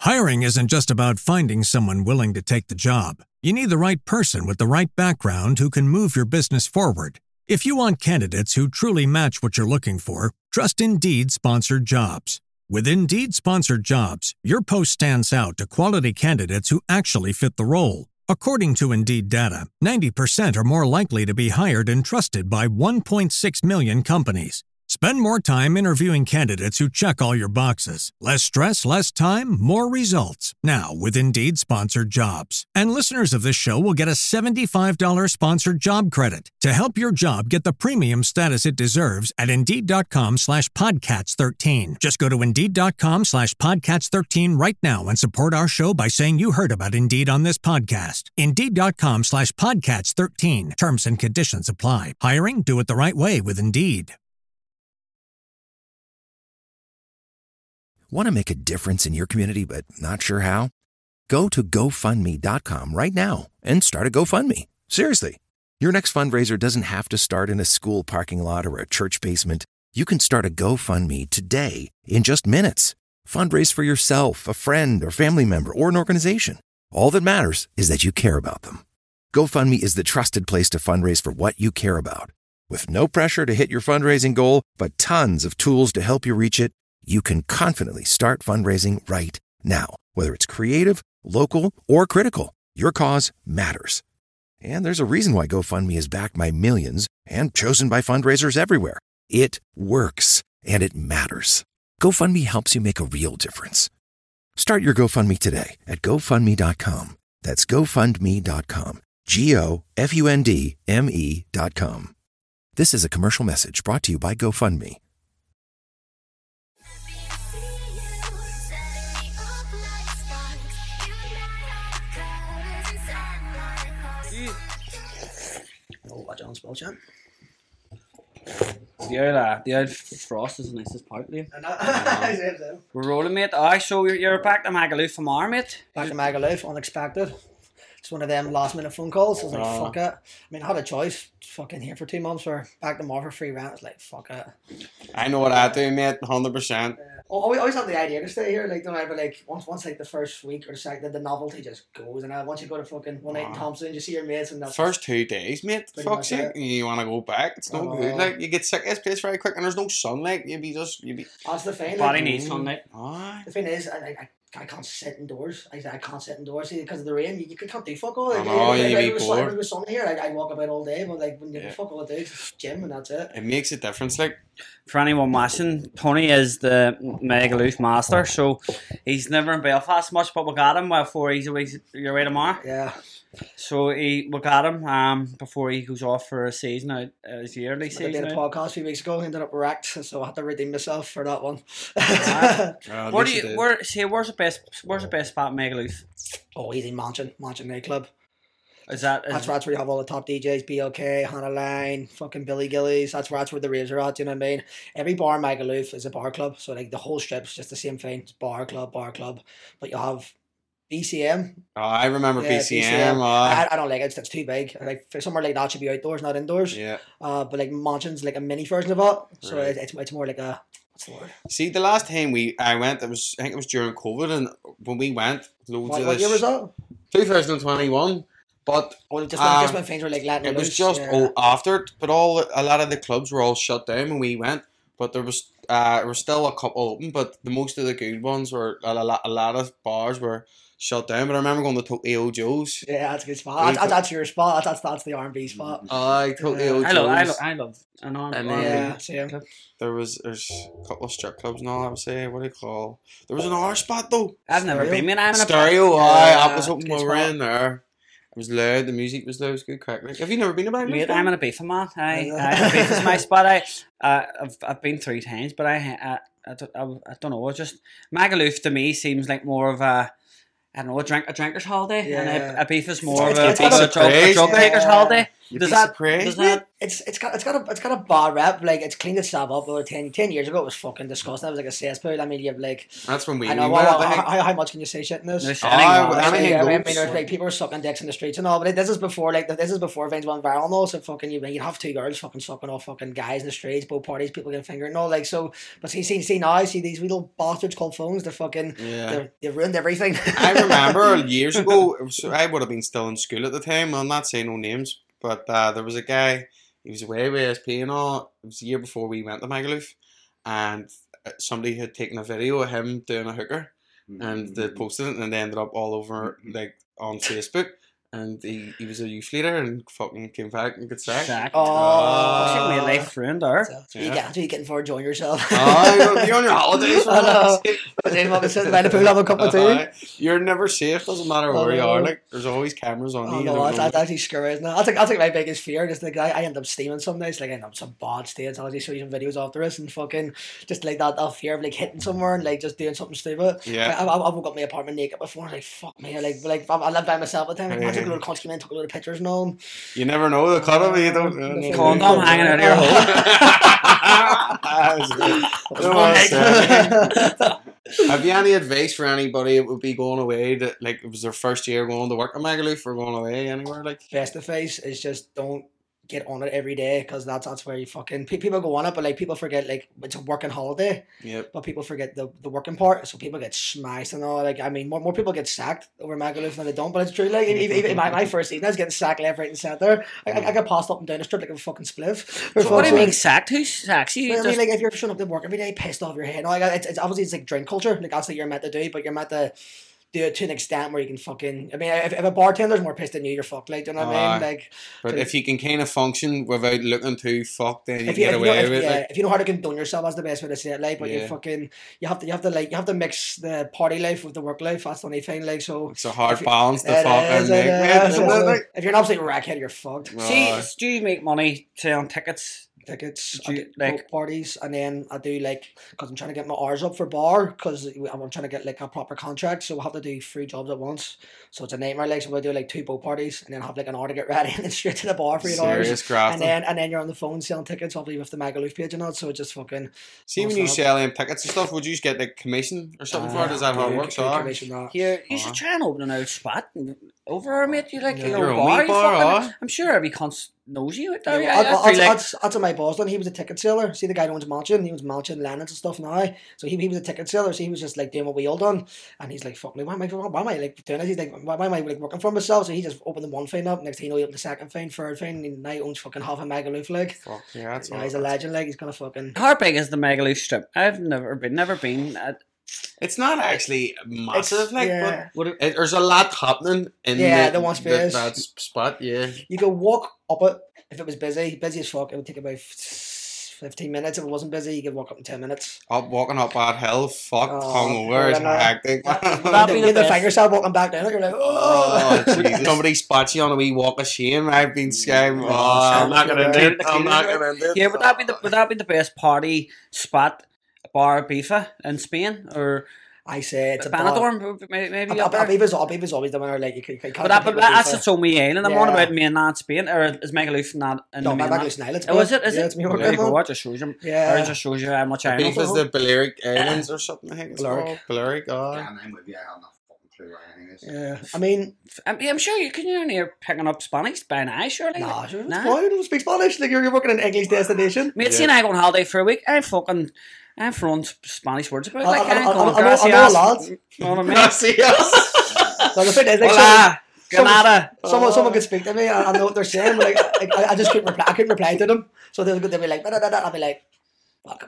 Hiring isn't just about finding someone willing to take the job. You need the right person with the right background who can move your business forward. If you want candidates who truly match what you're looking for, trust Indeed Sponsored Jobs. With Indeed Sponsored Jobs, your post stands out to quality candidates who actually fit the role. According to Indeed data, 90% are more likely to be hired and trusted by 1.6 million companies. Spend more time interviewing candidates who check all your boxes. Less stress, less time, more results. Now with Indeed Sponsored Jobs. And listeners of this show will get a $75 sponsored job credit to help your job get the premium status it deserves at Indeed.com/Podcats13. Just go to Indeed.com/Podcats13 right now and support our show by saying you heard about Indeed on this podcast. Indeed.com/Podcats13. Terms and conditions apply. Hiring? Do it the right way with Indeed. Want to make a difference in your community but not sure how? Go to GoFundMe.com right now and start a GoFundMe. Seriously. Your next fundraiser doesn't have to start in a school parking lot or a church basement. You can start a GoFundMe today in just minutes. Fundraise for yourself, a friend or family member, or an organization. All that matters is that you care about them. GoFundMe is the trusted place to fundraise for what you care about. With no pressure to hit your fundraising goal, but tons of tools to help you reach it, you can confidently start fundraising right now. Whether it's creative, local, or critical, your cause matters. And there's a reason why GoFundMe is backed by millions and chosen by fundraisers everywhere. It works, and it matters. GoFundMe helps you make a real difference. Start your GoFundMe today at GoFundMe.com. That's GoFundMe.com. GoFundMe.com. This is a commercial message brought to you by GoFundMe. Oh, John Spellchamp. The old Frost is the nicest part, Liam. We're rolling, mate. So you're back to Magaluf from our mate? Back to Magaluf, unexpected. It's one of them last minute phone calls. I was like, fuck it. I mean, I had a choice. Fucking here for 2 months or back to more for free rent. I was like, fuck it. I know what I do, mate, 100%. I always have the idea to stay here. Like, don't I? But like, once like the first week or the second, the novelty just goes. And once you go to fucking one night in Thompson, you see your mates and that's first 2 days, mate. Fuck's sake, you want to go back? It's no good. Like, you get sick of this place very quick, and there's no sunlight. You'd be. That's the thing. Body needs sunlight. The thing is, I can't sit indoors. I can't sit indoors because of the rain. You can't do fuck all. Like, you'd be bored. If it was sunny here, I walk about all day. But like when you fuck all the day, it's gym and that's it. It makes a difference. Like for anyone watching, Tony is the Magaluf master, so he's never in Belfast much. But we got him before he's away tomorrow. Yeah. So we got him before he goes off for a season out, his yearly season. I did a podcast a few weeks ago, ended up wrecked, so I had to redeem myself for that one. Where's the best spot in Magaluf? Oh, easy Mansion nightclub. That's where you have all the top DJs, BLK, Hannah Line, fucking Billy Gillies. That's where the raves are at. You know what I mean? Every bar in Magaluf is a bar club, so like the whole strip's just the same thing. It's bar club, but you have BCM. Oh, I remember BCM. I don't like it. It's too big. Like for somewhere like that should be outdoors, not indoors. Yeah. But like Mansion's like a mini version of it, so right. it's more like a. What's the word? See, the last time I went, I think it was during COVID, and when we went, what year was that? 2021. But just when things were like letting it loose. was just after it, but a lot of the clubs were all shut down when we went. But there was still a couple open, but most of the good ones were a lot of bars were shut down. But I remember going to Tokyo Joe's. Yeah, that's a good spot. That's your spot. That's the R&B spot. Tokyo Joe's. I love an R&B. Yeah, same. There's a couple of strip clubs now. I would say, what do you call? There was an R spot though. I've never been. I'm in a Stereo. I was hoping we were in there. It was loud. The music was loud. It was good crack. Like, have you never been about it? I'm in a Beefy, man. Beefy is my spot. I've been 3 times, but I don't know. Just Magaluf to me seems like more of a a drinker's holiday, and a Beef is more of a drug taker's holiday. You'd Does be that surprised, does mate. that It's got a bad rep. Like, it's cleaned itself up. Over 10 years ago, it was fucking disgusting. It was like a cesspool. I mean, you have like, That's when we I know, went. well, I think. how much can you say shit in this? there's anything Yeah, I mean, goes. there's like people were sucking dicks in the streets and all, but this is before things went viral and all. So fucking you'd have two girls fucking sucking off fucking guys in the streets, both parties, people getting fingered and all. Like, so, but see these little bastards called phones. They're fucking they've ruined everything. I remember years ago. I would have been still in school at the time. I'm not saying no names, but there was a guy. He was away with SP and all. It was the year before we went to Magaluf, and somebody had taken a video of him doing a hooker, and they posted it, and they ended up all over like on Facebook. And he was a youth leader and fucking came back and got sacked. Fucking my life ruined there. So you getting for enjoying yourself. Oh, you're on your holidays. For I know. fuck's sake. But then fucking sitting by the pool having a cup of tea. You're never safe. Doesn't matter where you are. Like there's always cameras on Oh you. no, that's actually scary, isn't it? I think my biggest fear is like I end up steaming some nights, like I end up some bad states. I'll just show you some videos after this and fucking just like that fear of like hitting somewhere and like just doing something stupid. Yeah. I woke up in my apartment naked before, like fuck me, like I lived by myself at the time. Like, imagine going to cunts came in, took a load of pictures and all. You never know the cut of it. You don't. Condom hanging out of your hole. Have you any advice for anybody that would be going away that like it was their first year going to work at Magaluf or going away anywhere like? Face to face is just don't get on it every day because that's where you fucking people go on it, but like people forget like it's a working holiday. Yep. But people forget the working part, so people get smashed and all. Like I mean, more people get sacked over Magaluf than they don't. But it's true. Like even my first season, I was getting sacked left, right, and centre. I got passed up and down the strip like a fucking spliff. So what do you mean sacked? Who sacks you? I mean, like if you're showing up to work every day, pissed off your head. No, like, it's obviously it's like drink culture. Like that's what you're meant to do, but you're meant to do it to an extent where you can fucking. I mean, if a bartender's more pissed than you, you're fucked. Like, do you know what I mean? Like, but so if you can kind of function without looking too fucked, then you if get you, away if, with it. yeah, Like, if you know how to condone yourself, that's the best way to say it. Like, but you fucking you have to mix the party life with the work life. That's the only thing. Like, so it's a hard balance to fucking it make. is, Man, like, if you're an absolute rackhead, you're fucked. See, do you make money selling tickets? Tickets, Do you, I do like- parties, and then I do like because I'm trying to get my hours up for bar because I'm trying to get like a proper contract, so I have to do 3 jobs at once. So it's a nightmare. Like, so I do like 2 boat parties, and then have like an hour to get ready, and then straight to the bar for 8 hours. Serious grafting. And then you're on the phone selling tickets, obviously with the Magaluf page and all. So it just fucking. See, when you sell them tickets and stuff, would you just get like commission or something for it? Is that how it works? You should try and open an old spot over our mate. You like You're your a bar. wee You bar, fucking, aye. I'm sure every cunt knows you. Out there. That's what my boss done. He was a ticket seller. See the guy that owns Mansion? He owns Mansion, Lennons and stuff now. So he was a ticket seller. So he was just like doing what we all done. And he's like, fuck me, why am I like doing this? He's like, why am I like working for myself? So he just opened the one thing up. Next thing you know, he opened the second thing, third thing. And now he owns fucking half a Magaluf like. Fuck yeah, that's Yeah, he's a legend. Like he's gonna fucking. How big is the Magaluf strip? I've never been. It's not actually massive, but there's a lot happening in the one space. that spot. Yeah, You could walk up it if it was busy as fuck. It would take about 15 minutes. If it wasn't busy, you could walk up in 10 minutes. walking up that hill, fucked, Oh, hungover, it's God, hectic. That'd be You the the best. find yourself walking back down it. You're like, Oh, oh. Jesus. Somebody spots you on a wee walk of shame. I've been scared. Oh, I'm not gonna do it. I'm not gonna do it. Yeah, would that be the best party spot, bar Bifa in Spain or I say it's a bar. Benidorm? Maybe up there. Aviva's always the winner. Like you can't. But that's its own wee island. I'm on Yeah. about mainland Spain, or is Megaloof not in No, the my mainland? Magaluf's an island. Oh, is it? Yeah, it's me. There you go. It just shows you. Yeah. It just shows you how much I know. Beef is the Balearic Islands or something. I think it's Balearic. called. Balearic. Oh. Yeah, I'm with you. I have no fucking clue what anything is. Yeah, I mean, I'm sure you can. You're only picking up Spanish by now, surely. nah, sure, Nah. why you don't speak Spanish? Like you're working in an English destination. Mate, see, I go on holiday for a week. I'm throwing Spanish words about. Like, I know a lot. You know what I mean? So the thing is, like, Hola, Granada. someone could speak to me. I know what they're saying, but like I just couldn't reply. I couldn't reply to them. So they'd be like, I'll be like. Fuck.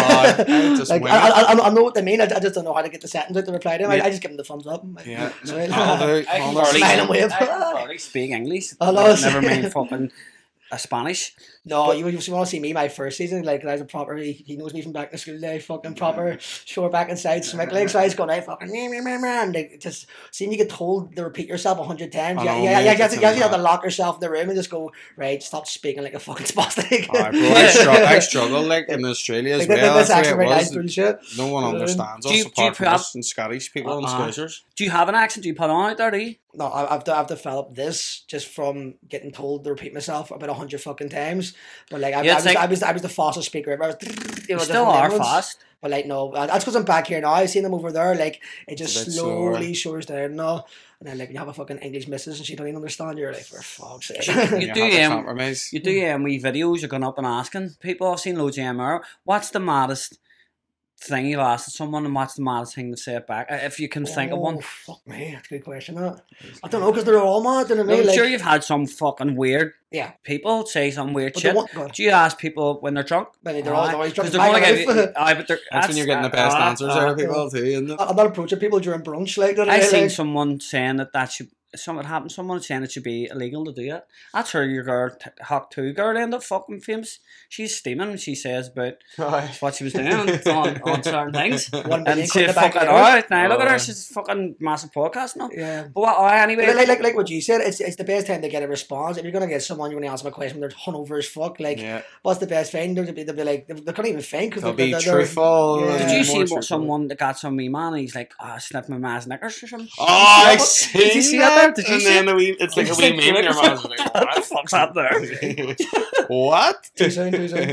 I just Like, wing I know what they mean. I just don't know how to get the sentence out to reply to them. Yeah. I just give them the thumbs up. Yeah. So, I'll do. I I'll can do. barely- Smile and wave. I can barely speak English. I know. Never mind fucking Spanish. No, you want to see me my first season, like I was a proper, he knows me from back in the school day, fucking proper short back and side smick legs, so I was going out fucking and like, just seeing you get told to repeat yourself 100 times. I Yeah, know, yeah, mate, you it's actually have to mad. lock yourself in the room and just go, right, stop speaking like a fucking spastic. Alright, bro, I struggle like in Australia as Like, well. this That's accent the way right it nice was. and shit. No one understands Do you- us apart do you from have- us and Scottish people and Uh-uh. Scousers. Do you have an accent? Do you put on out there? Do you? No, I've developed this just from getting told to repeat myself about 100 fucking times. But like, I was the fastest speaker ever. I was, You still are fast. But like, no, that's because I'm back here now. I seen them over there. Like, it just It's a bit slowly slower. shows down now. And then like, when you have a fucking English missus and she don't even understand, you're like, for fuck's sake. You You do have to um, compromise. you do wee videos. You're going up and asking people. I've seen loads of MR. What's the maddest thing you've asked someone, and what's the maddest thing to say it back? If you can think of one. Fuck me, that's a good question. That I don't know, because they're all mad. You know what I I'm mean? Like, sure you've had some fucking weird yeah. people say some weird But shit. the one- Do you ask people when they're drunk? Maybe they're always drunk. Because they're going to give you. I But they're, That's when you're getting the best answers out of people too, isn't it? I'm not approaching people during brunch. Like, I seen like, someone saying that should. Something happened. Someone saying it should be illegal to do it. That's her. Your girl, Hawk 2 girl, ended up fucking famous. She's steaming when she says about what she was doing on certain things. 1 million And quid she in the back fucking of the head. alright now. Look at her. Oh. She's fucking massive podcast now. Yeah. But anyway. Like what you said, it's the best time to get a response. If you're gonna get someone, you're gonna ask them a question, they're hungover as fuck. Like, Yeah. what's the best thing? They'll be like, they can't even think because They'll be they're truthful. Yeah. and Did you more see truthful. someone that got some wee man and he's like, I sniffed my man's knickers or something? Oh, I Did you see see that. that? Did you And see then it's like a wee meme. Your man's like, What the fuck's that there? what? Too soon.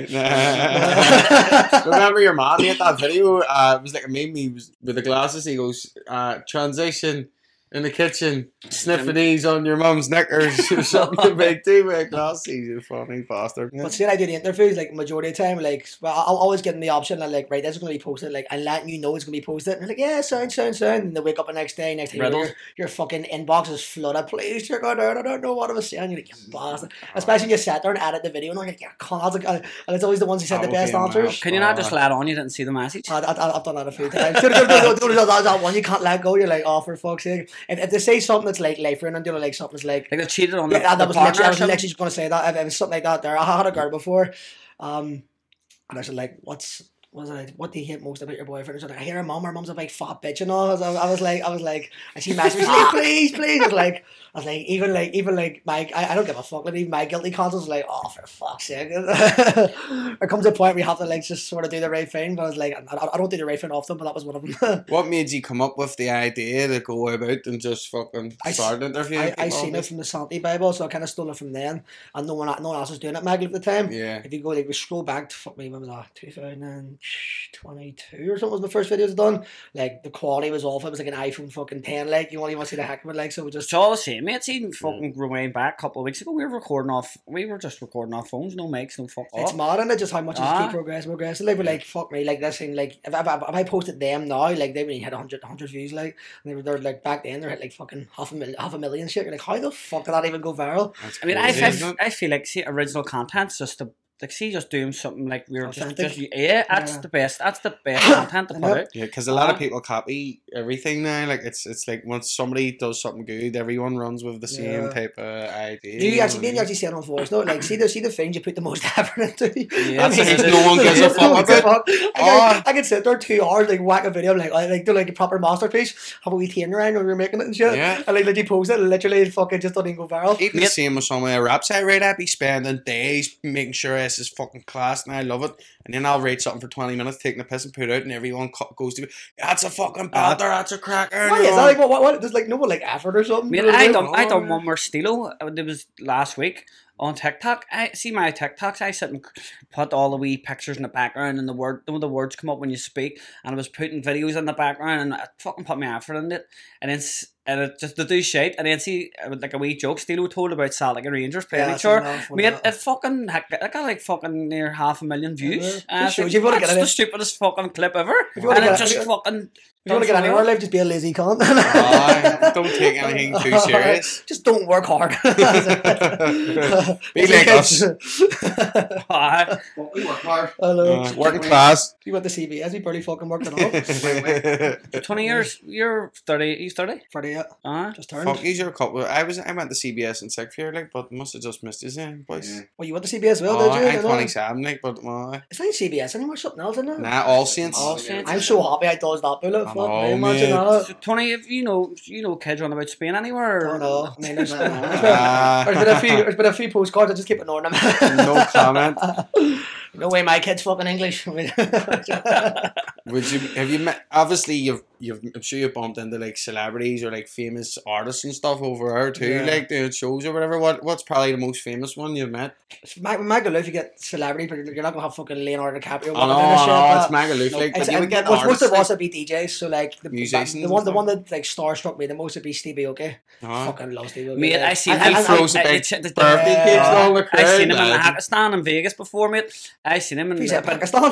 Remember your man made that video? It was like a meme. He was with the glasses. He goes, transition in the kitchen, sniffing these on your mum's knickers or something big too with glasses. He's a funny bastard. But see, I do the interviews, like, majority of the time, like, well, I'll always get them the option, like, right, this is going to be posted, like, and letting you know it's going to be posted. And they're like, yeah, sound. And they wake up the next day, Riddled. your fucking inbox is flooded. Please check out there. I don't know what I was saying. You're like, you bastard. Especially when you sit there and edit the video, and I'm like, yeah, cunt. And it's always the ones who said the best answers. Can you not just let on you didn't see the message? I've done that a few times. That one you can't let go. You're like, oh, for fuck's sake. If they say something that's like life ruining, you know, like something that's like, Like they've cheated on yeah, the that was partner literally, I or was something? literally just going to say that. If it was something like that there. I had a girl before, and I said, like, what do you hate most about your boyfriend? She's like, I hear her mum's a big fat bitch and all. I was like, and she messaged me, like, please. I was like, even my, I don't give a fuck. Like, even my guilty conscience was like, oh, for fuck's sake. There comes a point where you have to, like, just sort of do the right thing. But I was like, I don't do the right thing often, but that was one of them. What made you come up with the idea to go about and just fucking start interviewing I people? seen it from the Santi Bible, so I kind of stole it from them. And no one else was doing it, Maggie, at the time. Yeah. If you go, like, we scroll back to, fuck me, when was that? 2022 or something was my first videos done. Like, the quality was awful. It was like an iPhone fucking 10, like, you won't even see the heck of it, like, so we just... It's all the same, mate. See, fucking rewind back a couple of weeks ago, we were just recording off phones, no mics, no fuck It's off. mad, isn't it? Just how much it's Ah. keep progressing. Like, we're like, fuck me, like, this thing, like, if I posted them now, like, they would hit 100 views, like, and they're like, back then, they're hit, like, fucking half a million shit. You're like, how the fuck did that even go viral? That's I mean, crazy, isn't it? I feel like, see, original content's just just doing something like we were Authentic. that's Yeah. the best content to I put know. out. Yeah, because a lot of people copy everything now. Like it's like once somebody does something good, everyone runs with the same Yeah. type of idea. Do you know actually, what I you actually see it on voice note? Like, see the things you put the most effort into. Yeah, That's it, no one gives a fuck about it. I could sit there 2 hours, like, whack a video, like do like a proper masterpiece, have a wee teen around when we were making it and shit. Yeah. And like you post it, and literally fucking just don't even go viral. Even the same with some of the raps I write, I'd be spending days making sure this is fucking class and I love it. And then I'll write something for 20 minutes, taking the piss and put it out, and everyone goes to, that's a fucking belter, that's a cracker. Why is that? Like, what? There's like no one like effort or something. I mean, I done one more Stilo. It was last week on TikTok. I see my TikToks. I sit and put all the wee pictures in the background, and the words come up when you speak. And I was putting videos in the background, and I fucking put my effort in it. And then it just to do shit. And then see like a wee joke Stilo told about Celtic and Rangers playing each other. Mate, it got like fucking near 500,000 views. Yeah. Just shows you wanna get That's it the in. stupidest fucking clip ever. If you wanna And it get- just if you- fucking. If you want to get anywhere in life, just be a lazy cunt. Aye, don't take anything too serious. Just don't work hard. Be like us. Aye. We work hard. Hello. Working class. You went to CBS, we barely fucking worked it off. 20 years. You're 30. He's 30. Friday, yeah. Just Turned. Fuck, these are a couple. I went to CBS in sixth year, like, but must have just missed his name, boys. Yeah. Well, you went to CBS as well, Oh, did you? I'm You know? 27, like, but It's not CBS anymore, something else, isn't it? nah, All Saints. All Saints. I'm so happy I dodged that bullet. I Fuck know, me, imagine mate. that. So, Tony, if you know kids run about Spain anywhere? I don't know. I mean, there's Ah. been a few postcards. I just keep ignoring them. No comment. No way, my kid's fucking English. Would you have you met? Obviously, I'm sure you've bumped into like celebrities or like famous artists and stuff over there too, like doing shows or whatever. What's probably the most famous one you've met? Magaluf, you get celebrity, but you're not gonna have fucking Leonardo DiCaprio. I know, it's Magaluf, like, but you would get most artists, of us like, would be DJs, so like the musicians one that like starstruck me the most would be Stevie Aoki. Fucking love Stevie Aoki. Mate, I seen He him. throws a big birthday cake on the crowd. I seen him in lad. Pakistan and Vegas before, mate. I seen him in He's in Pakistan.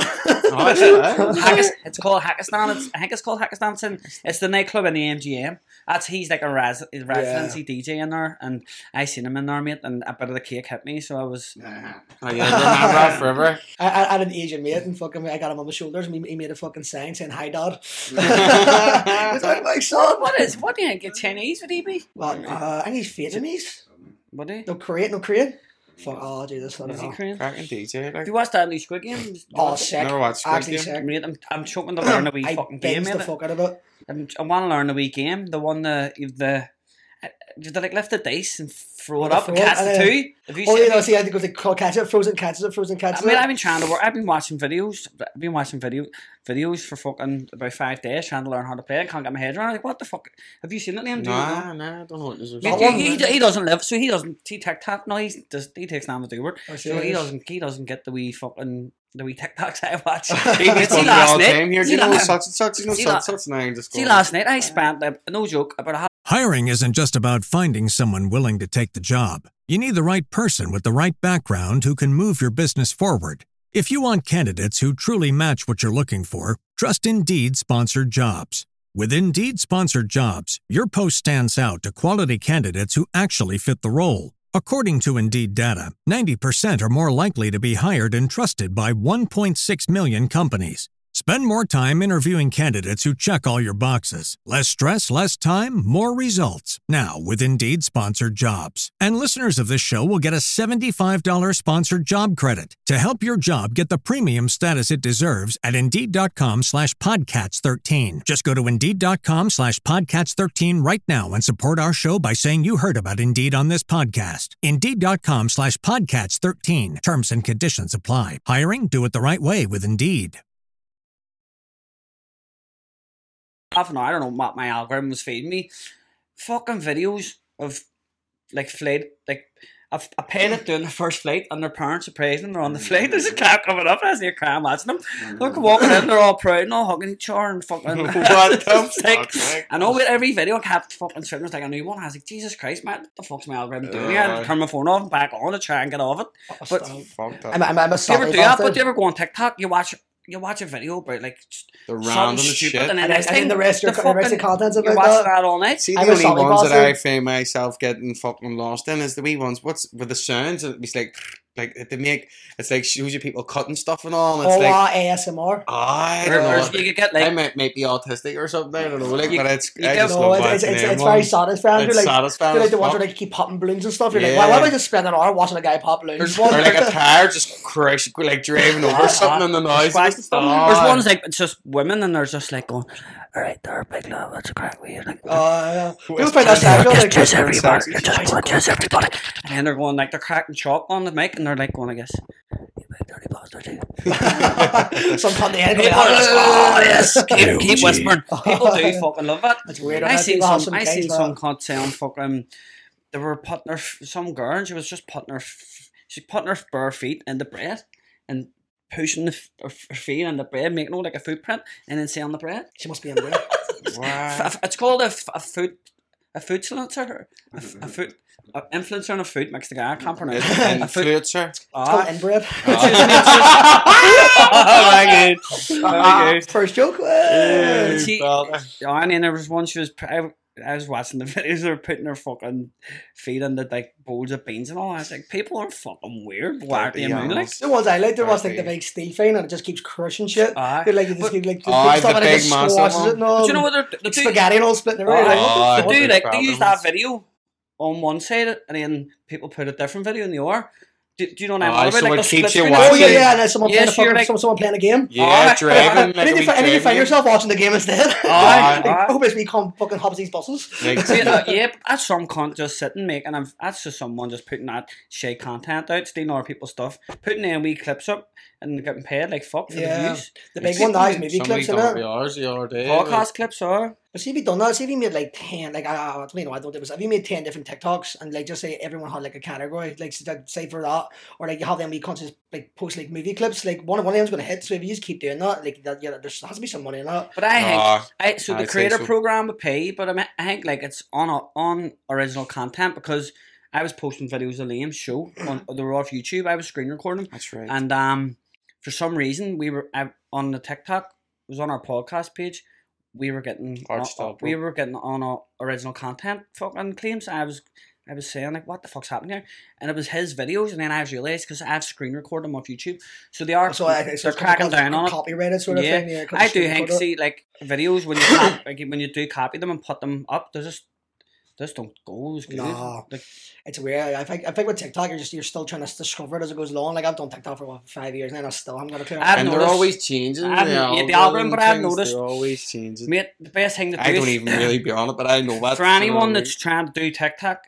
It's called Hackistan. I think it's called Hackistan. It's the nightclub in the MGM. He's like a residency DJ in there, and I seen him in there, mate. And a bit of the cake hit me, so I was. Oh, yeah, remember that forever. I had an Asian mate, and fucking I got him on the shoulders, and he made a fucking sign saying "Hi, Dad." He's like, my son. What do you think? Chinese would he be? Well, I think he's Vietnamese. Would he? No Korean. Fuck, oh Jesus, I don't Is he know. Korean? Cracking DJ, Have like. you watched that new Squid Game? Oh, sick. Never watched Squid Actually Game. sick. Mate, I'm choking to learn a wee I fucking game, binged the mate. fuck out of it. I want to learn a wee game. The one you have to like lift the dice and throw it Oh, up and throw it, catch the and then- two. Have you Oh seen yeah, no, it? see, I had to go to catch it, frozen catches it. I mean, I've been trying to work. I've been watching videos. I've been watching videos for fucking about 5 days trying to learn how to play it. Can't get my head around it. Like, what the fuck? Have you seen it, Liam? Do you know? Nah, I don't know what this is. Mate, he doesn't live, so he doesn't. He TikTok. No, he takes time to do work. Oh, So he serious? doesn't get the wee TikToks I watch. He was See talking last all the night. time here. See You know last- such and such. You know see such la- such. Now you just go. See, last night I spent no joke about a Hiring isn't just about finding someone willing to take the job. You need the right person with the right background who can move your business forward. If you want candidates who truly match what you're looking for, trust Indeed Sponsored Jobs. With Indeed Sponsored Jobs, your post stands out to quality candidates who actually fit the role. According to Indeed data, 90% are more likely to be hired and trusted by 1.6 million companies. Spend more time interviewing candidates who check all your boxes. Less stress, less time, more results. Now, with Indeed Sponsored Jobs. And listeners of this show will get a $75 sponsored job credit to help your job get the premium status it deserves at Indeed.com/Podcats13. Just go to Indeed.com/Podcats13 right now and support our show by saying you heard about Indeed on this podcast. Indeed.com/Podcats13. Terms and conditions apply. Hiring? Do it the right way with Indeed. half an hour. I don't know what my algorithm was feeding me. Fucking videos of like flight, like a pilot doing the first flight and their parents are praising them. They're on the flight. There's a cat coming up. I see a crowd watching them. They're walking in. They're all proud and all hugging each other and fucking. What the like, fuck? I know with every video I kept fucking sitting was like a new one. I was like, Jesus Christ, man, what the fuck's my algorithm doing here? I had to turn my phone off and back on to try and get off it. But Fuck that. I'm a do you ever sorry do that? bastard. But do you ever go on TikTok? You watch a video about like just The something random stupid, shit. and then And next then thing the rest of the content's you're about watching that. that all night. See, the I'm a only sorry ones that bastard. I find myself getting fucking lost in is the wee ones. What's with the sounds? It's like they make. It's like shows you people cutting stuff and all. And it's like ASMR. I don't know. You could get I like might be autistic or something. I don't know. Like, You- but it's you I get- just No, love it's watching them very ones. satisfying. It's You're like, satisfying you're like as the ones fuck. where they keep popping balloons and stuff. You're like, Yeah. why would I just spend an hour watching a guy pop balloons? Or like a car just crashing, like driving over something and the noise. Christ, There's there's ones like it's just women and they're just like going, all right, there, big love, what's a crack with you? Like, Yeah. People find that sexual. Like, just everybody, everybody, just everybody. And then they're going like they're cracking chalk on the mic and they're like going, I guess, you big dirty bastard, you. some cunt in the head. People are just, oh yes, keep whispering. People do fucking love it. That's weird. I seen People have some kinks, some man. cunt saying fucking. They were putting her some girl and she was just putting her bare feet in the bread and pushing her feet in the bread, making like a footprint, and then saying on the bread. She must be in weird. Wow. It's called a food influencer, a food influencer and a food mixed together. I can't pronounce it. A food. Influencer. It's called inbred. Very good. Very good. First joke. See, and then there was one. She was. I was watching the videos. They were putting her fucking feet in the like bowls of beans and all. I was like, people are fucking weird. Why are they Dirty immune? Like, animals. The ones I like, there was like the Dirty. big steel thing and it just keeps crushing shit. Aye. They're like, you just But- keep like, just Aye, stuff the and it big just massive squashes one. it and all. but you know what? They do, Spaghetti and all splitting around. Like, what the they fuck? do like they problems. use that video on one side and then people put a different video in the other. Do you know what I'm Aye, on about? so Like it the keeps split you screen. Oh watching. yeah, and then someone playing Yes, a fucking, you're like- someone playing a game. Yeah, driving. And then you find driving. yourself watching the game instead. Aye, Like, aye. oh, basically, come fucking hops these buses. Like, See, yeah, but that's some cunt just sitting making. That's just someone just putting that shit content out, stealing other people's stuff, putting them wee clips up, and getting paid like fuck for the Yeah. views. The big one now is movie somebody clips, isn't don't it? be ours the other day. Podcast clips are. But see if you done that, see if you made like 10, like I don't know, I don't know, if you made 10 different TikToks and like just say everyone had like a category, like say for that, or like you have them wee cunts like post like movie clips, like one of them's gonna hit. So if you just keep doing that, like that, yeah, there has to be some money in that. But I think so the I'd say creator so. program would pay, but I think like it's on original content because I was posting videos of Liam's show on they were off YouTube. I was screen recording, That's right. and for some reason on the TikTok, it was on our podcast page. We were getting on our original content fucking claims. I was saying like, what the fuck's happening here? And it was his videos, and then I realised because I've screen recorded them off YouTube, so they are they're cracking down on it. Copyrighted sort of thing. Yeah, I do think see like videos when you like, when you do copy them and put them up, they just don't go as good. No. Like, It's weird. I think with TikTok, you're still trying to discover it as it goes along. Like I've done TikTok for 5 years now, and I'm gonna clear. I've And they're noticed- always changing. the algorithm, but I've things, noticed- they're always changing. mate, the best thing to do I don't is- even really be on it, but I know that. for anyone that's trying to do TikTok,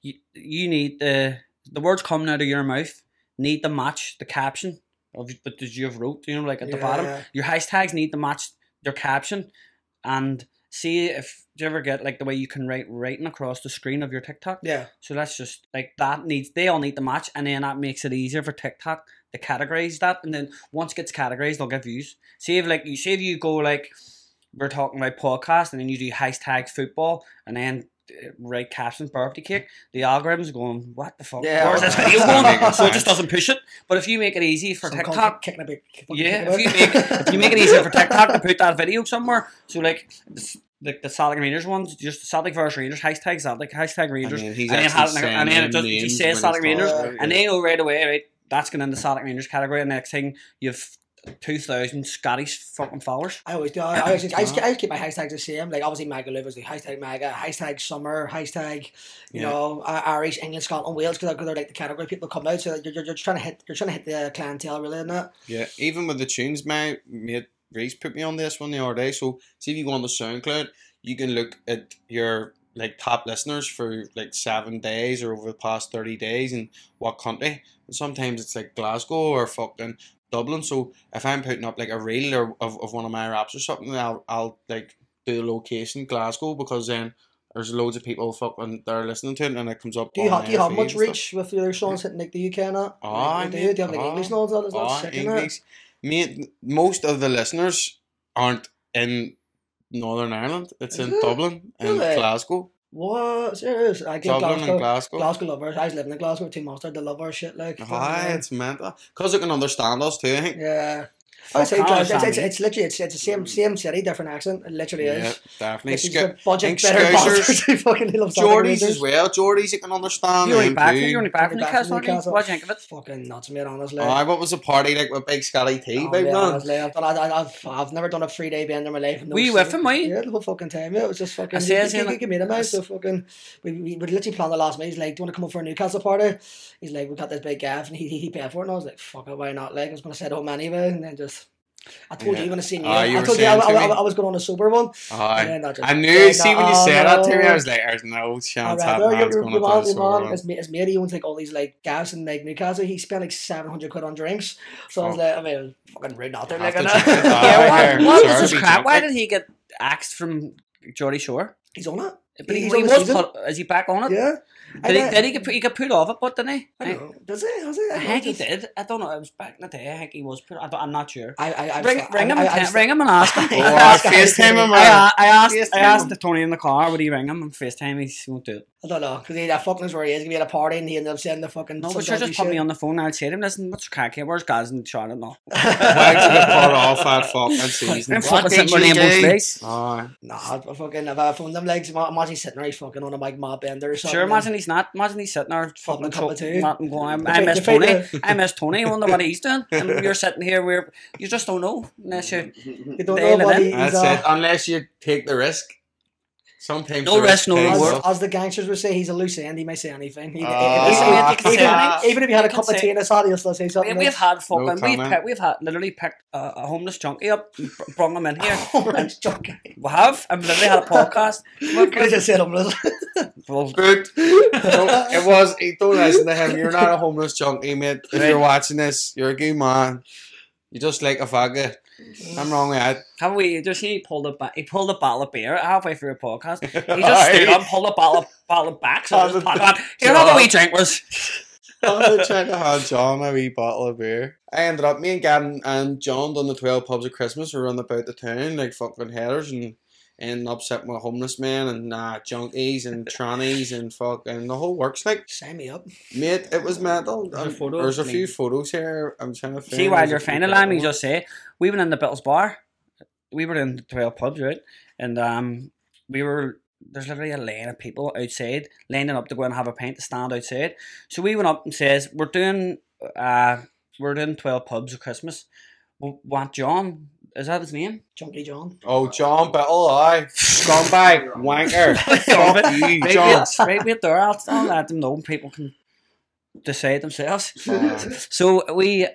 you need the words coming out of your mouth need to match the caption of what you've wrote. You know, like at the bottom, your hashtags need to match your caption. And see if do you ever get like the way you can write writing across the screen of your TikTok. Yeah. So that's just like they all need to match, and then that makes it easier for TikTok to categorize that, and then once it gets categorized, they'll get views. See if you go like we're talking about podcast, and then you do hashtag football, and then write captions birthday cake, the algorithm's going, what the fuck? Yeah. Where's this video going? So it just doesn't push it. But if you make it easy for Some TikTok, cunt kicking a big yeah, if you make it easier for TikTok to put that video somewhere, so like the Celtic Rangers ones, just Celtic versus Rangers, hashtag Celtic, hashtag Rangers, And then he's and actually then saying it just he names says when Celtic it's Rangers, not- and they know right away, right, that's going in the Celtic Rangers category, and next thing you've 2,000 Scottish fucking followers. I always do. I just keep my hashtags the same. Like obviously Magaluf is the hashtag Maga, hashtag Summer, hashtag you know Irish, England, Scotland, Wales because they're like the category people come out. So you're trying to hit the clientele really in that. Yeah, even with the tunes, my mate Reese put me on this one the other day. So see if you go on the SoundCloud, you can look at your like top listeners for like 7 days or over the past 30 days and what country. And sometimes it's like Glasgow or fucking Dublin. So if I'm putting up like a reel or of one of my raps or something, I'll like do the location Glasgow because then there's loads of people fucking that are listening to it and it comes up. Do you on have their much feed and reach with your songs hitting like the UK and that? Aye, Do you have like mate, English and all that? Is that stuff. sick, innit? English. Mate, most of the listeners aren't in Northern Ireland. It's in Is it? Dublin and Really? Glasgow. What? Serious? I get Dublin and Glasgow. Glasgow lovers. I was living in Glasgow with Team Monster. They love our shit. Like, Aye, it's mental. Because they can understand us too, I think. yeah. I say Fuck, Glasgow, understand it's literally it's the same city, different accent. It literally Yeah, is. definitely. It's just a budget think better Scousers- bastards who fucking love Celtic Geordies Rangers. as well. Geordies you can understand. You're only them back too. from Back Newcastle, from Newcastle. what do you think of it? Fucking nuts, mate, honestly. Aye, what was the party like with Big Scally T, Oh, big yeah, man? honestly, I've never done a 3-day bend in my life. Were you with him, were you? Yeah, the whole fucking time. Yeah, it was just fucking. I says He him, made a man. So fucking, we literally planned the last minute. He's like, "Do you want to come up for a Newcastle party?" He's like, "We got this big gaff," and he paid for it. And I was like, "Fuck it, why not?" Like, I was gonna set home anyway, and then just. I told you Yeah. even a senior. Ah, you I were told you saying to me. I was going on a sober one. Aye. And then I knew, yeah, see when you oh, said that to me, no. I was like, there's no chance that Your man's going to do this. man, his mate, he owns like all these like gas in like Newcastle. He spent like 700 quid on drinks. So I was like, I mean, it was fucking rude not there. Like, Have to I know. check it out. Yeah, Aye, what sure, was this be crap? Why drunk. did he get axed from Geordie Shore? He's on it. But he He's on the was season. put, is he back on it? Yeah. Did he get put off it, but didn't he? I don't know. Does it? Was it? I think he did. I don't know. It was back in the day. I think he was put. I'm not sure. I Ring him and ask him. Oh, I FaceTime him, I FaceTime asked him. Tony in the car, would he ring him and FaceTime? He won't do it. I don't know, because he fucking knows where he is. He be at a party and he ended up saying the fucking. No, some but sure, dodgy just put me shit. on the phone. I'll say to him, listen, what's your crack here? Where's Gaz and Charlotte? No. Why did you get put off that fucking season? I'm fucking sitting with him both days. Aye. Nah, but fucking, if I phoned them legs, imagine sitting there, he's fucking on a mic mob bender or something. Sure, imagine he's not. Imagine he's sitting there Fucking fucking a cup of tea. nothing going. The I miss fate- the Tony. fate- I miss Tony. I wonder what he's doing. And you're sitting here where you just don't know unless you. You don't They know what live in. he's That's it. Unless you take the risk. Sometimes No risk, no reward. As the gangsters would say, he's a loose end. He may say anything. Even Even if he had a cup of say- tea in his hand, he'll still say something. We've had fucking comment. we've had literally picked a homeless junkie up, and brought him in here. Homeless junkie. We have. I've literally had a podcast. Could have just said homeless. Well, But it was. Don't listen to him. You're not a homeless junkie, mate. If you're watching this, you're a good man. You just like a faggot. I'm wrong with that. have we just seen he pulled a bottle of beer halfway through a podcast? He just stood up, pulled a bottle back. So just packed on. Here, have a wee drink, was. I was trying to hand John a wee bottle of beer. I ended up, me and Gavin and John done the 12 pubs of Christmas. We run about the town like fucking headers and ended up sitting with homeless men and junkies and trannies and fucking the whole works. Like, Sign me up. mate, it was mental. There's a photo There's a of few me. photos here. I'm trying to find. See, while there's a you're few finding photos. me just say we were in the Bittles bar. We were in the 12 pubs, right? And we were. There's literally a lane of people outside lining up to go and have a pint to stand outside. So we went up and says, we're doing 12 pubs of Christmas. We want John. Is that his name? Junkie John. Oh, John Bittle, aye. Scumbag, wanker. Fuck you, John. Wait there. I'll let them know. People can decide themselves. So we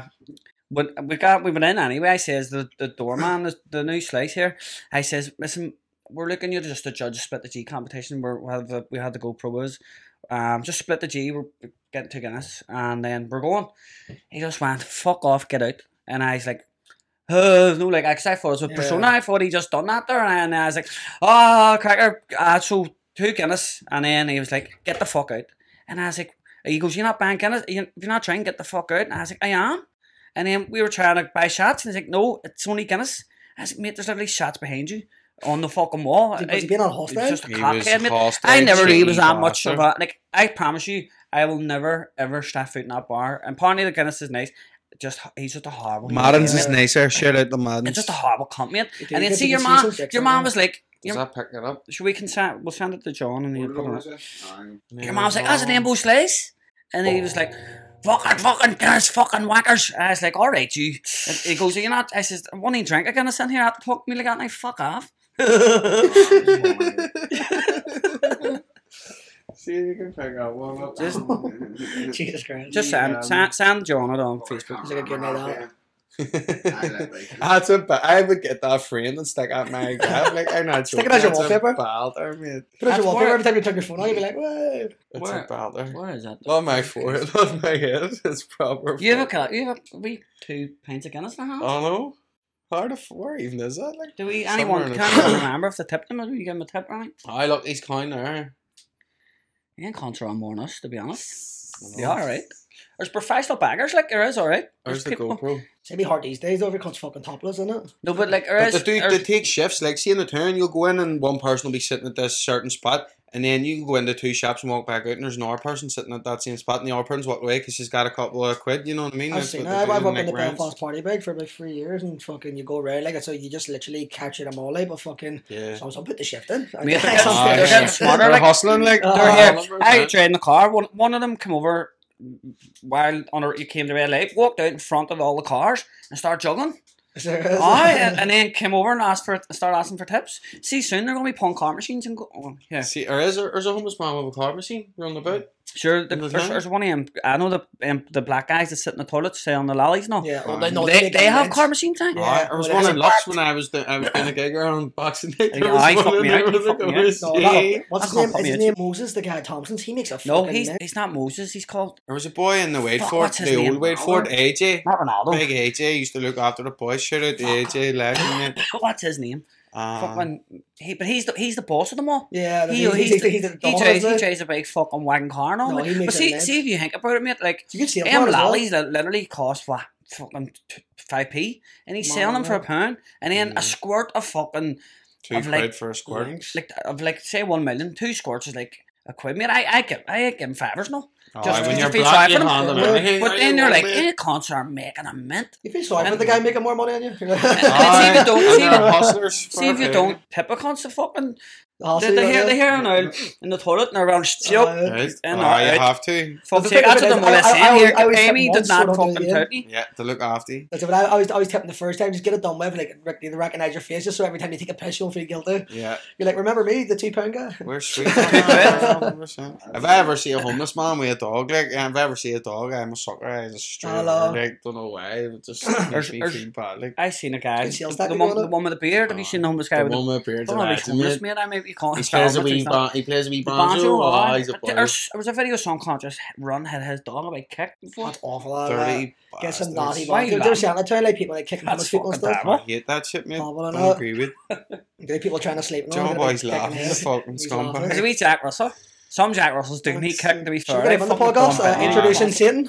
went in anyway. I says the doorman, the new slice here. I says, listen, we're looking you just to judge Split the G competition. We had the GoPros. Just split the G. We're getting to Guinness, and then we're going. He just went, fuck off, get out. And I was like, no, like, cause I thought it was with Persona. I thought he just done that there, and I was like, cracker. So 2 Guinness, and then he was like, get the fuck out. And I was like, he goes, you're not buying Guinness. If you're not trying, get the fuck out. And I was like, I am. And then we were trying to buy shots, and he's like, no, it's only Guinness. I was like, mate, there's literally shots behind you on the fucking wall. Was he being on hostage? He was just a He was cockhead, mate. hostage, I never knew he was that cheeky much of bastard. a, like, I promise you, I will never, ever step foot in that bar. And apparently the Guinness is nice. He's just a horrible Madden's human is being. nicer. Shout out the Madden's. It's just a horrible cunt, mate. You And then get see the your man, season your man six, was like, Does that pick it up? we'll send it to John and he'll put it on. Aye. Your man was like, that's a Rainbow Slice. And he was like, fucking Guinness, fucking whackers. I was like, all right, you. And he goes, you're not. I says, I won't even drink a Guinness in here. I have to talk to me like that. And I fuck off. See if you can pick up one up. Just, Jesus Christ. just send John it on Facebook. He's like a good night out. I would get that framed and stick at my gaff. Like, I'm not Stick it as your wallpaper. Balder, mate. Put it as your That's wallpaper where- every time you took your phone out, you'd be like, whoa. It's Where- a balder. Where is that? Not my forehead, not my head. It's proper. You have a we 2 pints of Guinness in the house? Oh no. Hard of where even is that? Like, Do we? somewhere Anyone in the- can't even remember if they tipped them or do you give them a tip or anything? I look, he's kind there. You ain't contra on more than us, to be honest. They are alright. There's professional baggers, like there is, alright. Where's the GoPro? It's gonna be hard these days, though, if your cunt's fucking topless, isn't it? No, but like there But is. they there's- take shifts. Like, see in the town, you'll go in and one person will be sitting at this certain spot, and then you can go into 2 shops and walk back out, and there's another person sitting at that same spot, and the other person's walked away because she's got a couple of quid. You know what I mean? I've That's seen what it. they I've do, worked in the like, rounds. Belfast party bag for about 3 years, and fucking you go around like it, so you just literally capture them all out, but fucking Yeah. so put the shift in. Mate, I they're guess getting- I'm they're fair. getting smarter, They're like- hustling like Oh, They're they're here. I tried in the car. One of them came over while you came to red light, walked out in front of all the cars and started juggling. Aye, and then came over and started asking for tips. See, soon they're going to be pulling car machines and go. Oh, yeah, See, there's a homeless man with a car machine running about. sure. In the There's town? one of them. I know the black guys that sit in the toilets selling the lollies. No, Yeah, well, They- no, they have rents. car machines. Eh? Yeah. Aye, there was well, one that's in a- Lux when I was doing a gig on Boxing Day. There Yeah, was aye, one fuck in me there out, with you a fuck me out. chorus. No, Yeah. what's That's his name? not Is his funny, name Moses? The guy at Thompson's. He makes a No, fucking mess. he's not Moses. He's called There was a boy in the Wadeford, what's his the name? old Wadeford, AJ. not Ronaldo. Big AJ used to look after the boys. Shout out to AJ, legend, mate. What's his name? Um, Fucking but he's the boss of them all. Yeah, He he's the he dog, drives isn't he? a big fucking wagon car and all. No, like. he makes But it mad. see if you think about it, mate, like You can see him them as well. lollies that literally cost what fucking 5p, and he's selling them for £1, and then a squirt of fucking £2 of like for a squirt. Thanks. like say 1 million, 2 squirts is like a quid, mate. I give him fivers now. Oh, Just- when just you're feel black, sorry you for them. hand them Yeah. everything. But Are then you you're like, mate? eh, cons are making a mint. You feel sorry for And- the guy making more money than you. And see if you don't, Aye, and they're hustlers see if you for don't tip a cons to fucking They hear an owl in the toilet and they're around shit. Right? And You have to. Fuck The sake, that's thing what is, I'm I saying here. always Amy kept did once not sort of fucking doing it. tell me. Yeah, to look after you. That's what I always tip them the first time. Just get it done with. Like they recognise your face, just so every time you take a piss, you don't feel guilty. Yeah. You're like, remember me, the £2 guy? We're sweet. 100%. If I ever see a homeless man with a dog, like, if I ever see a dog, I'm a sucker. I just straight Hello. like, don't know why. It just makes me feel bad. Like, I seen a guy, Good sales the tactic one, on it. the one with the beard. Have you seen the homeless guy the with one the with beards I and don't know if lads, he's homeless, mate. mate. I maybe you can't He stand plays a it, wee he's not- he plays a wee The banjo. aye. He's a There player. was a video some can't just run had his dog away kicked before. That's awful. That, Dirty get some bastards. naughty Why ones. you They're laughing? saying that to like people like kicking That's homeless people and fucking stuff. damn. I hate that shit, mate. Oh, well, I Don't know. agree with. Get people trying to sleep. and all, John get a big Boy's dick in laughing. the The head. fucking He's scumbag. There's a laughing. wee Jack Russell. Some Jack Russells do neat kick to be Should fair. we get him on the Fucking podcast? dumb bit. Introducing Satan.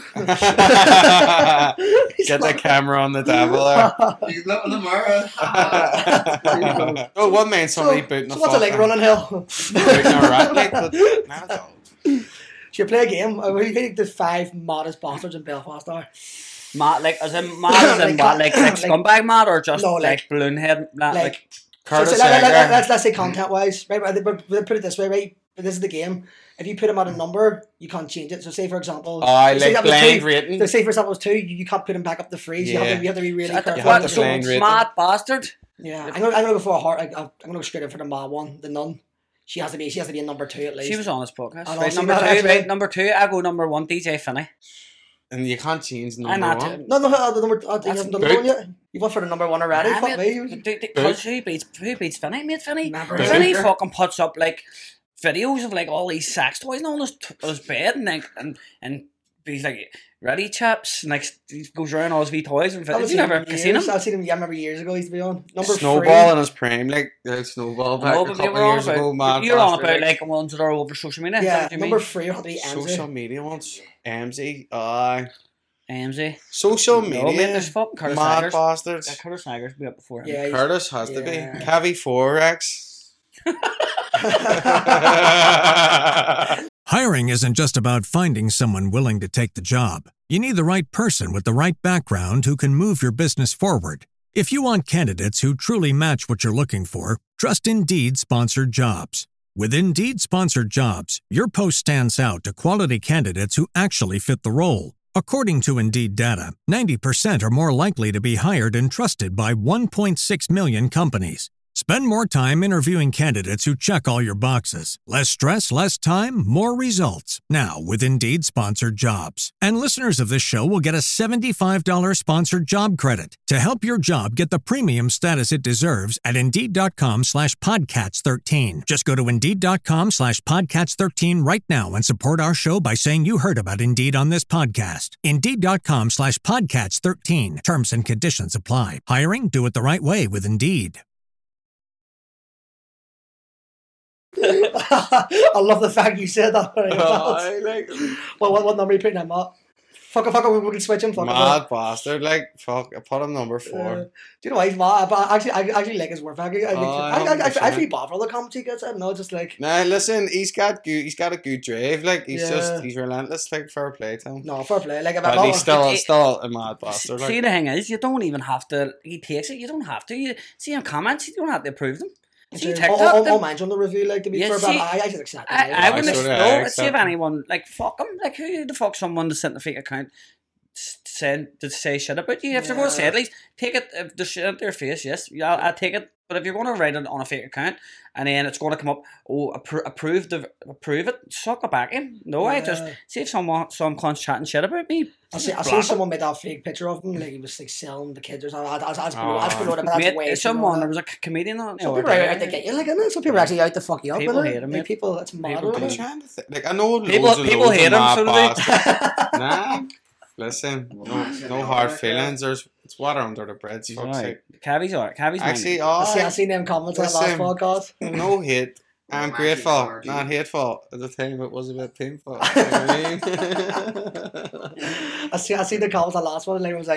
Get the camera on the devil there. You look in the mirror. Oh, one man somebody booting So a what's it like fucking- running hill? booting a rat, like, but not at all. Should you play a game? We think the 5 modest bastards in Belfast are. Mad, like as in mad as in what, like scumbag mad or just No, like balloon head, like Curtis so Sager. let's say content wise, right? But put it this way, right? This is the game. If you put them at a number, you can't change it. So say for example, I say like that was blind 2. rating. So say for example, it was 2. You can't put them back up the freeze. You Yeah. have to be really So careful. have what, to so blind rate mad bastard. Yeah, I'm gonna go for a heart. I'm gonna go straight in for the mad one, the nun. She has to be in number 2 at least. She was on this podcast. I know, Right, see number that 2, actually. right? Number 2, I go number 1, DJ Finney. And you can't change I'm number not. one. No, the number. You haven't done the Boot. one yet. You went for the number 1 already. Fuck me. Because who beats Finney, mate? Finney. Remember Finney Hooker? fucking puts up like videos of like all these sex toys and all his bed and like and he's like ready chaps and like he goes around all his wee toys and videos. You never seen him? I've seen him. Yeah, I remember years ago. He used to be on number Snowball 3. in his prime, like Snowball back No, a but couple you're of on years ago. about Mad you're on bastard, about like ones that are over social media. Yeah, Is that what you number mean? 3 had to be social Enzy. media ones. MZ, aye. AMZ. Social No, mate, media. there's fucking Curtis Mad Saggers. bastards. Curtis Saggers be up before him. Yeah, he's- Curtis has to be. Yeah. Cavi 4X. Hiring isn't just about finding someone willing to take the job. You need the right person with the right background who can move your business forward. If you want candidates who truly match what you're looking for, trust Indeed Sponsored Jobs. With Indeed Sponsored Jobs, your post stands out to quality candidates who actually fit the role. According to Indeed data, 90% are more likely to be hired and trusted by 1.6 million companies. Spend more time interviewing candidates who check all your boxes. Less stress, less time, more results. Now with Indeed Sponsored Jobs. And listeners of this show will get a $75 sponsored job credit to help your job get the premium status it deserves at Indeed.com/Podcats13. Just go to Indeed.com/Podcats13 right now and support our show by saying you heard about Indeed on this podcast. Indeed.com/Podcats13. Terms and conditions apply. Hiring? Do it the right way with Indeed. I love the fact you said that. I like What number are you putting him at? Fuck, we can switch him. Fuck mad bastard. Like, fuck, I put him number 4. do you know why he's mad? But I actually like his work. I feel 100%. bad for the comments he gets. I don't know, just like Nah, listen, he's got a good drive. Like, he's Yeah. he's relentless. Like, fair play to him. no fair play. Like if But I he's still a mad bastard. See, Like, the thing is, you don't even have to. He takes it. You don't have to. You see him comments. You don't have to approve them. See TikTok. all mine's on the review. Like to be Yeah, fair, see, but I just accept it. I I wouldn't sorta know. accept See if it. anyone like fuck them. Like who the fuck someone to send the fake account to say shit about you. If they're going to say it, at least take it. If the shit at their face, yes, yeah, I take it. But if you're going to write it on a fake account and then it's going to come up, approve it, suck it back in. No, I just see if some cunt's chatting shit about me. I see someone made that fake picture of him, like he was like selling the kids or something. That's Mate, way someone there was a comedian on it. Some people are out to get you, like, innit? Some people are actually out to fuck you up. People innit? hate him, Like, mate. people, that's mad. People I'm innit? trying to think. Like, I know People- loads and people loads hate of him, mad so do they. bastards. Nah, listen, no hard feelings. It's water under the bridge. He's Fuck's alright. sake. Cavi's alright. Cavi's Actually, I seen them comments on the last Listen. podcast. no hate. I'm Well, grateful, actually, not hateful. At the time, it was a bit painful. You know what I mean? I see the comments on the last one, and like, it was like,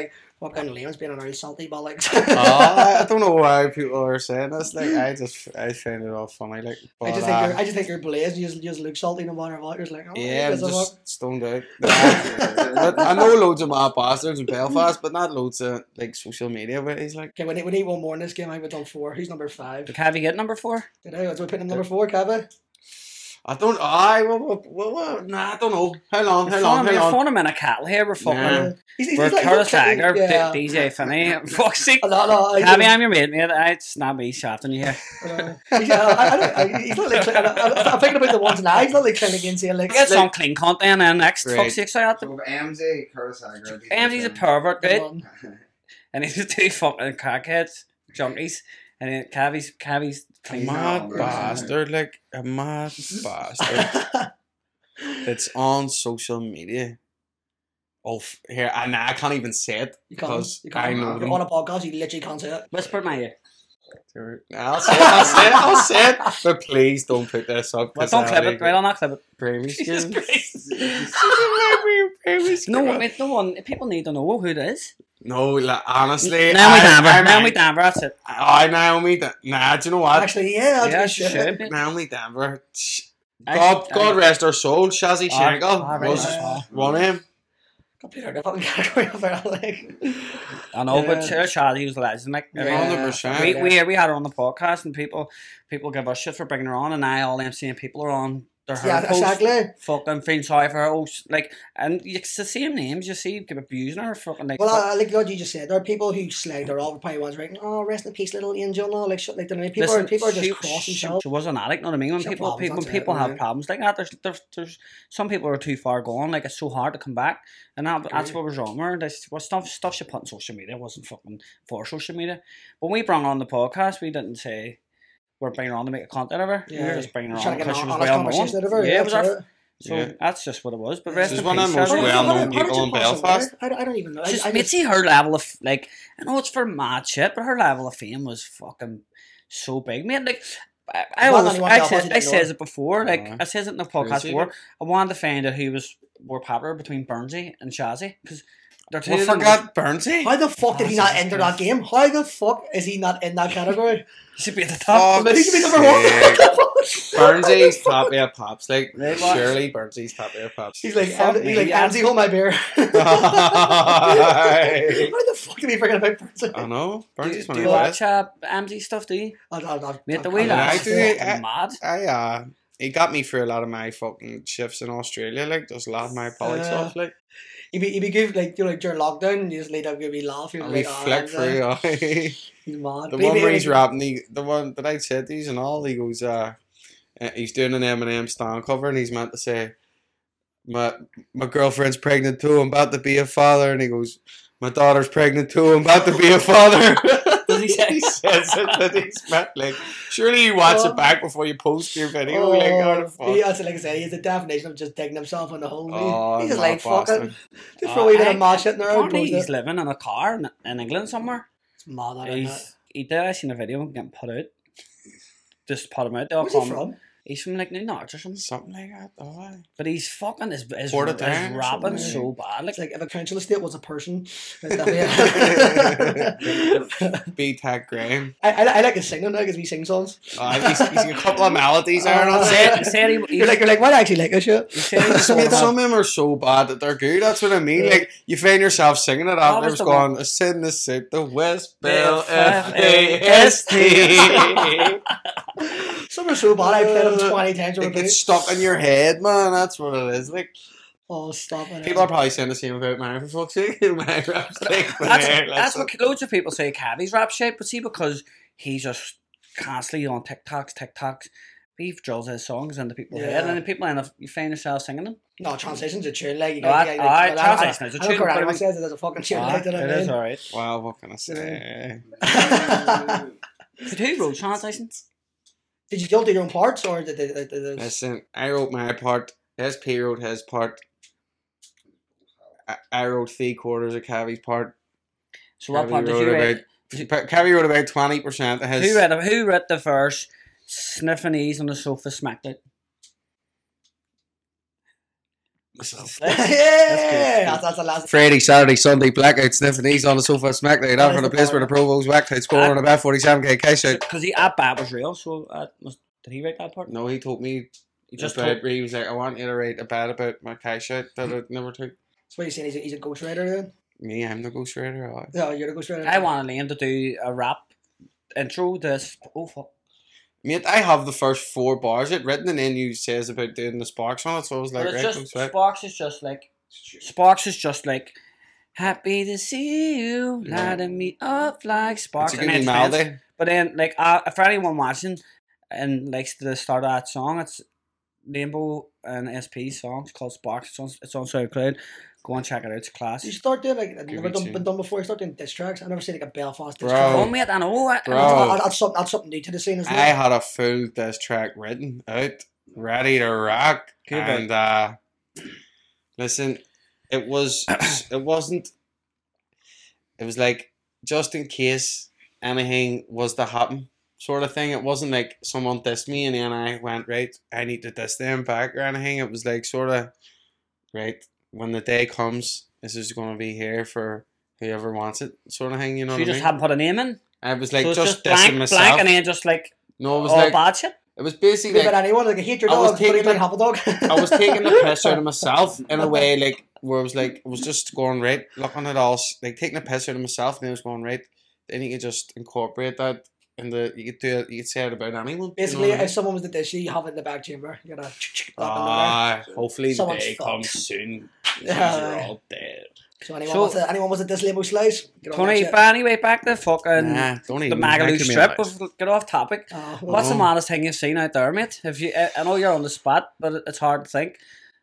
fucking Liam's being an old salty bollocks. I don't know why people are saying this. Like, I find it all funny. Like, but, I just think you're blazed. You just look salty no matter what. You're just like, oh, yeah, I'm just stoned out. But I know loads of mad bastards in Belfast, but not loads of like social media. But he's like, okay, we need one more in this game. I've done 4. Who's number 5? Did Cavi get number 4? Did I? So we put him number 4, Kevin. I don't. Nah, I don't know. How long? We're phoning him in a cattle here. We're fucking. Nah. We're Curtis Hager, DJ Finney. Fuck's sake. Cavi, I'm your mate. It's not me shafting you here. He's not like. I'm thinking about the ones now. He's not like trying to get into like. Get some clean content and next. Right. Fuck's sake, so I have to. So MZ, Curtis Hager. MZ's a pervert, right? And he's two fucking crackheads, junkies. And then Cavi's clean. Mad bastard, like a mad bastard. It's on social media. Here, and I can't even say it because I know You're them. on a podcast, you literally can't say it. Whisper in my ear. I'll say it. But please don't put this up. Well, don't clip it, right? I'll not clip it. Primary Jesus Christ. No, mate, no one. People need to know who it is. No, like, honestly. Naomi Danver, that's it. Naomi Danver. Nah, do you know what? Actually, yeah, that's Yeah, good shit. shit. Naomi Danver. God rest her soul. Shazzy Shangle was one of him. Computer, the fucking category of it, like. I know, Yeah. but Shazzy was a legend. Like, Yeah. 100%. we had her on the podcast, and people give us shit for bringing her on, and now all them same people are on their Yeah, her posts, exactly. fucking feeling sorry for her. Oh, like, and it's the same names. You see, keep abusing her, fucking like. Well, like what you just said, there are people who slag her off. Probably ones right. Oh, rest in peace, little angel. No, like shit, like the people Listen, are just she cross themselves. She was an addict, know what I mean? When She had people problems, that's people it, have yeah. problems like that, there's some people are too far gone. Like, it's so hard to come back, and that's what was wrong with her. What stuff she put on social media wasn't fucking for social media. When we brought her on the podcast, we didn't say we're bringing her on to make a content of her. We were just bringing her on Trying to get because an she was honest well known. conversation out of her. Yeah, it was that's our. it. So Yeah. that's just what it was. But rest She's in one peace, of the most Shazzy. well-known How did people you in pass away? Belfast. I don't even know. Just I mate, see her level of like, I know it's for mad shit, but her level of fame was fucking so big, mate. Like, I says it before, like I says it in the podcast Crazy. before. I wanted to find out who was more popular between Burnsy and Shazzy because they're two. We of them forgot Burnsy. How the fuck did he not enter that game? How the fuck is he not in that category? should be at the top. He should be number one. Burnsy's top of pops. Like, Right, what? surely Burnsy's top of pops. He's like, Fuck me, Andy, hold my beer. How I the fuck did we forget about Burnsy? know. Burnsy's Do one you of the watch best. AMZ stuff? Do you? Mate, the I way mean, I that's do, fucking mad. He got me through a lot of my fucking shifts in Australia. Like, there's a lot of my politics Yeah. stuff. Like, He'd be good, like, you know, like during lockdown, you just laid up, you'd be laughing. and we flick through. He's mad. The one where he's rapping, the one that I said these and all, he goes, he's doing an Eminem stand cover and he's meant to say, my girlfriend's pregnant too, I'm about to be a father. And he goes, my daughter's pregnant too, I'm about to be a father. Does he say? He says it, but he's meant, like, surely you watch it back before you post your video. Like, how the fuck? Yeah, like I say, he's the definition of just digging himself in the hole. Oh, he's just mad like, fuck it. bastard. Just throw a wee bit of mad shit in there. Apparently he's living in a car in England somewhere. It's mad, that, isn't it? He did. I seen a video of him getting put out. Just put him out. They all Where's call he him. from? He's from like New Norwich or something. Something like that. Oh, aye. But he's fucking his Portadown or rapping something. so bad. Like, It's like if a council estate was a person. It's definitely- B-Tag Graham. I like his singing now because we sing songs. He's got a couple of melodies there. Oh, and said he You're like, why do I actually like this shit? he said he was Some going of them are so bad that they're good. That's what I mean. Yeah. Like, you find yourself singing it out, That and was it's the one. going, "Send the sit the West Bell F-A-S-T." F-A-S-T. Some are so bad I played them 20 times. It gets stuck in your head, man. That's what it is. Like, Oh, stop it. people are probably saying the same about mine, for fuck's sake. My rap's like, that's what loads of people say Cavi's rap shape, but see, because he's just constantly on TikToks, he drills his songs into people's Yeah. head, and then people end up, you find yourself singing them. No, translation's a tune. Like, you No, gotta- translation is a I don't tune, care but what I mean- says, there's a fucking tune. Ah, Like that, it is alright. Wow, what can I say? But who wrote translations? Did you all do your own parts or did they? Listen, I wrote my part. SP wrote his part. I wrote 3/4 of Cavi's part. So what Cavi part did wrote you write? Cavi wrote about 20% of his. Who read the verse? Sniffing ease on the sofa, smacked it. Yeah, that's the last. Friday, Saturday, Sunday, blackout sniffing ease on the sofa, smackdown out from the place where the Provo's whacked out score on about 47k cash out. Because that bat was real, so did he write that part? No, he told me He just about, told, he was like, I want you to write a bad about my cash out that I never took. So what are you saying? He's a ghostwriter then? Me, I'm the ghostwriter. Oh. No, you're the ghostwriter. I wanted Liam to do a rap intro to this. Oh, fuck. Mate, I have the first 4 bars it written, and then you says about doing the sparks on it, so I was like, But it's right, just, right. Sparks is just like, happy to see you, lighting me up like sparks. It's a And good then it's melody. But then, like, for anyone watching and likes the start of that song, it's Rainbow and SP's song. It's called Sparks. It's on SoundCloud. Go and check it out. It's class. You start doing like I've never tune. been done before. You start doing diss tracks. I never seen like a Belfast diss Bro. track. Oh, mate, I know. Bro. That's something new to the scene, isn't I it? had a full diss track written out, ready to rock, Good and listen, it was like just in case anything was to happen, sort of thing. It wasn't like someone dissed me and then I went, right, I need to diss them back or anything. It was like sort of, right, when the day comes, this is going to be here for whoever wants it, sort of thing. You know So what you I just mean? haven't put a name in? I was like So it's just blank, dissing myself. blank, and then just like No, it was all like bad shit? it was Could basically be about like anyone. Like, I hate your I was dog, but you taking don't it- have a dog. I was taking the piss out of myself in a way, like where I was like, I was just going right, looking at all, like taking the piss out of myself, and then I was going right. Then you could just incorporate that in the. You could do it. You could say it about anyone. Basically, you know what I if someone was the dish, you have it in the back chamber. You gotta hopefully the Someone's day fucked. comes soon. Yeah. They're all dead. So anyone wants a diss label slice? Get on that Tony, shit. but anyway, back to fucking Nah, don't the even Magaloo mention me strip. about it. Get off topic. Oh, What's the Oh. maddest thing you've seen out there, mate? If you, I know you're on the spot, but it's hard to think.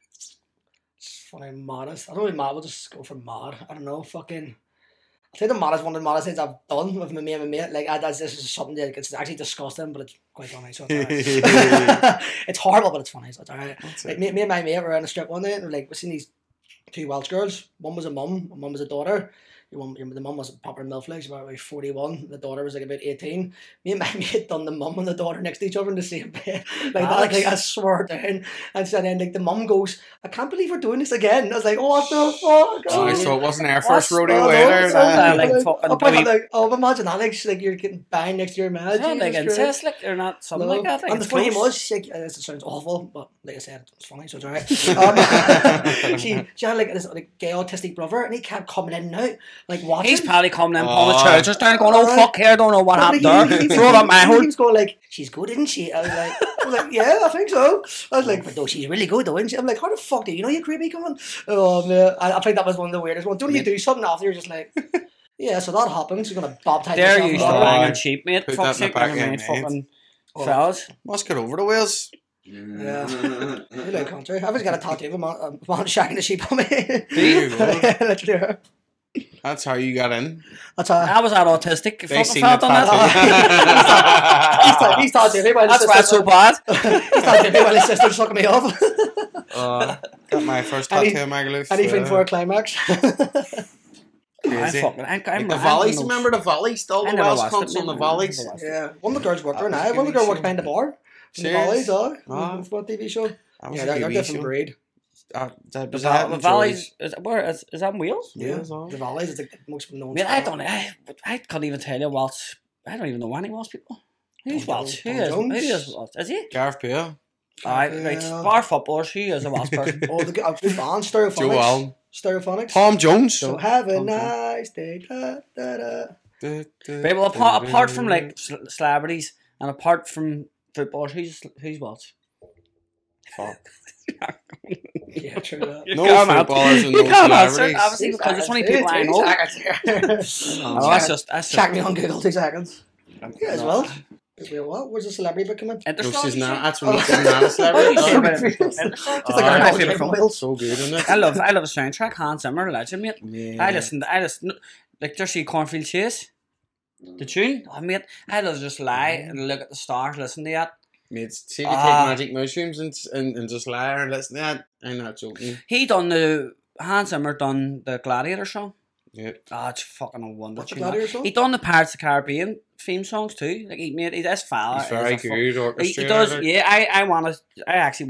It's funny, modest. I don't really mad. We'll just go for mad. I don't know. Fucking. I think the maddest one of the maddest things I've done with me and my mate. Like, this is something that it's actually disgusting, but it's quite funny. So it's alright. It's horrible, but it's funny. So it's alright. Like, me and my mate were on a strip one night, and like we seen these 2 Welsh girls. One was a mum, and one was a daughter. The mum was a proper milf, like, she was about 41. The daughter was like about 18. Me and my mate done the mum and the daughter next to each other in the same bed. Like that, like I swear down. And so then like the mum goes, I can't believe we're doing this again. I was like, what the fuck? Oh, so it wasn't our first What's- rodeo Oh, no, either. it's nah. all- like, fucking I'm baby- imagine that, like you're getting banged next to your man. It's not like Jesus Christ. incest, like, or not something No. like that. Like, And the it's funny thing close. was, like, this sounds awful, but like I said, it's funny, so it's alright. She had like this like gay autistic brother, and he kept coming in and out, like watching. He's probably coming in on the Oh. trousers down, going, "Oh fuck, here, I don't know what No, happened but there. Throw it up my he hood." was going like, she's good, isn't she? I was like, yeah, I think so. I was like, but no, she's really good though, isn't she? I'm like, how the fuck do you know you creepy coming? Oh man, I think that was one of the weirdest ones. Don't you do something after you're just like, yeah, so that happens. You're gonna baptize They're yourself. used to Oh, banging cheap, mate. put Fuck's that in sake, the back never of mind, your head. fucking Oh. fellas. Must get over the wheels. Yeah, you like country. I've just got a tattoo of a man shagging the sheep on me. There you go. Literally. That's how you got in. That's how. I was that autistic. They Fucking seen felt the on that. He's tattooed me while his That's why it's sister. so bad. He's tattooed me while his sister's sucking me off. Got my first Any- tattoo of Magaluf. Anything for a climax. Crazy. I'm Like I'm the volleys, remember the volleys? All I the never Welsh watched clubs it, on the mate. volleys. Never watched it. Yeah, one of the girls worked there That now. was One of the TV girls worked show. behind the bar. The Serious? volleys, oh. Ah. What TV show? That was Yeah, a they're TV different show. breed. The, Was that the in valleys is that in Wales? Yeah. The volleys is like the most known. I mean, I couldn't even tell you Welsh. I don't even know any Welsh people. Who's Tom Welsh? Who Jones. is? Tom Who Jones. is Welsh? Is he? Gareth Bale, Alright, right. Yeah. Bar footballers. Who is a Welsh person? Oh, the band Joe Stereophonics. Allen, Stereophonics. Tom Jones. So have a Tom Jones. nice day. Da, da, da. Right, well, apart from like celebrities and apart from footballers, who's Welsh? Fuck. Yeah, true that. You No can't answer- footballers and you no can't answer, celebrities. obviously, because there's only people I know. Oh, that's just Check me on Google 2 seconds. Yeah, as well. Wait, what? Where's the celebrity bit coming? No, she's not. That's Oh. when she's not a What celebrity. do you say about Just it? like Ah, our my old favourite Game film. Wales. So good, isn't it? I love the soundtrack. Hans Zimmer, legend, mate. Yeah. I listen, like just see Cornfield Chase, the tune. Oh, mate, I love just lie and look at the stars, listen to that. Mate, see if you take Ah. magic mushrooms and just lie and listen to that. I'm not joking. Hans Zimmer done the Gladiator song. Yeah. Oh, it's fucking a wonder. What's the tune, that. Gladiator song? He done the Pirates of the Caribbean theme songs too. Like he made this fella. He's very is a good he orchestrator. does. Yeah, I actually wanted to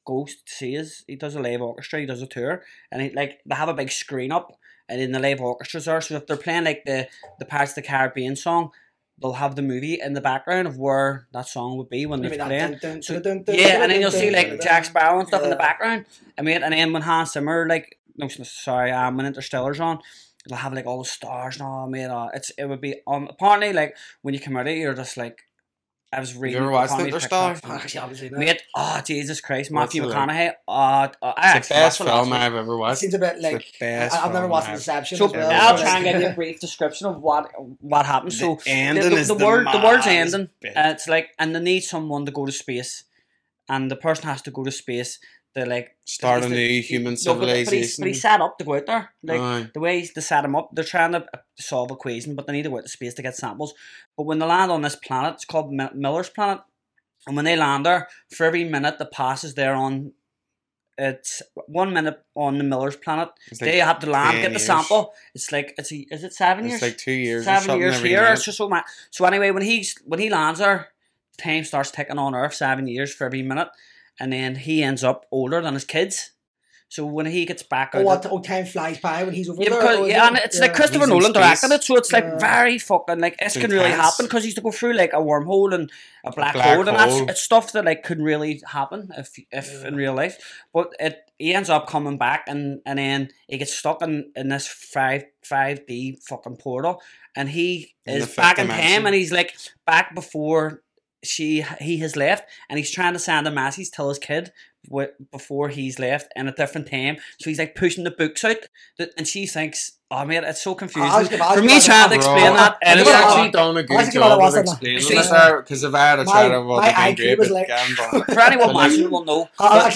goes to see us. He does a live orchestra. He does a tour, and they have a big screen up, and in the live orchestras there. So if they're playing like the Pirates of the Caribbean song, they'll have the movie in the background of where that song would be when they're playing. Yeah, and then you'll see like Jack Sparrow and stuff in the background. And then when Hans Zimmer when Interstellar's on, they'll have like all the stars and all. It would be apparently like when you come out of it, you're just like. I was reading. You ever watched Interstellar? Mate, Jesus Christ, Matthew What's it McConaughey. It's the best film I've ever watched. It seems a bit like I've never watched Inception. So as well. I'll try and give you a brief description of what happens. So the ending is the word's ending. It's like, and they need someone to go to space, and the person has to go to space. To like start a new human civilization. But he's set up to go out there. Like the way they set him up, they're trying to solve equation, but they need to go out to space to get samples. But when they land on this planet, it's called Miller's Planet, and when they land there, for every minute that passes there on, it's 1 minute on the Miller's Planet. Like they have to land, get the sample. It's like is it 7 years? It's like 2 years. 7 years here. Minute. It's just so much. So anyway, when he lands there, time starts ticking on Earth. 7 years for every minute. And then he ends up older than his kids. So when he gets back out... time flies by when he's over there. Because, and it's like Christopher Nolan directed it, so it's like very fucking... Like, this can really happen, because he's to go through like a wormhole and a black hole. And it's stuff that like could really happen if in real life. But he ends up coming back, and then he gets stuck in this 5D fucking portal. And he is back in time, and he's like back before... he has left, and he's trying to send a message to his kid before he's left in a different time. So he's like pushing the books out, and she thinks, "Oh man, it's so confusing." For me trying to explain that, and it's actually done a good job of explaining it. Because if I had a child, it would have been great. But for anyone watching, will know.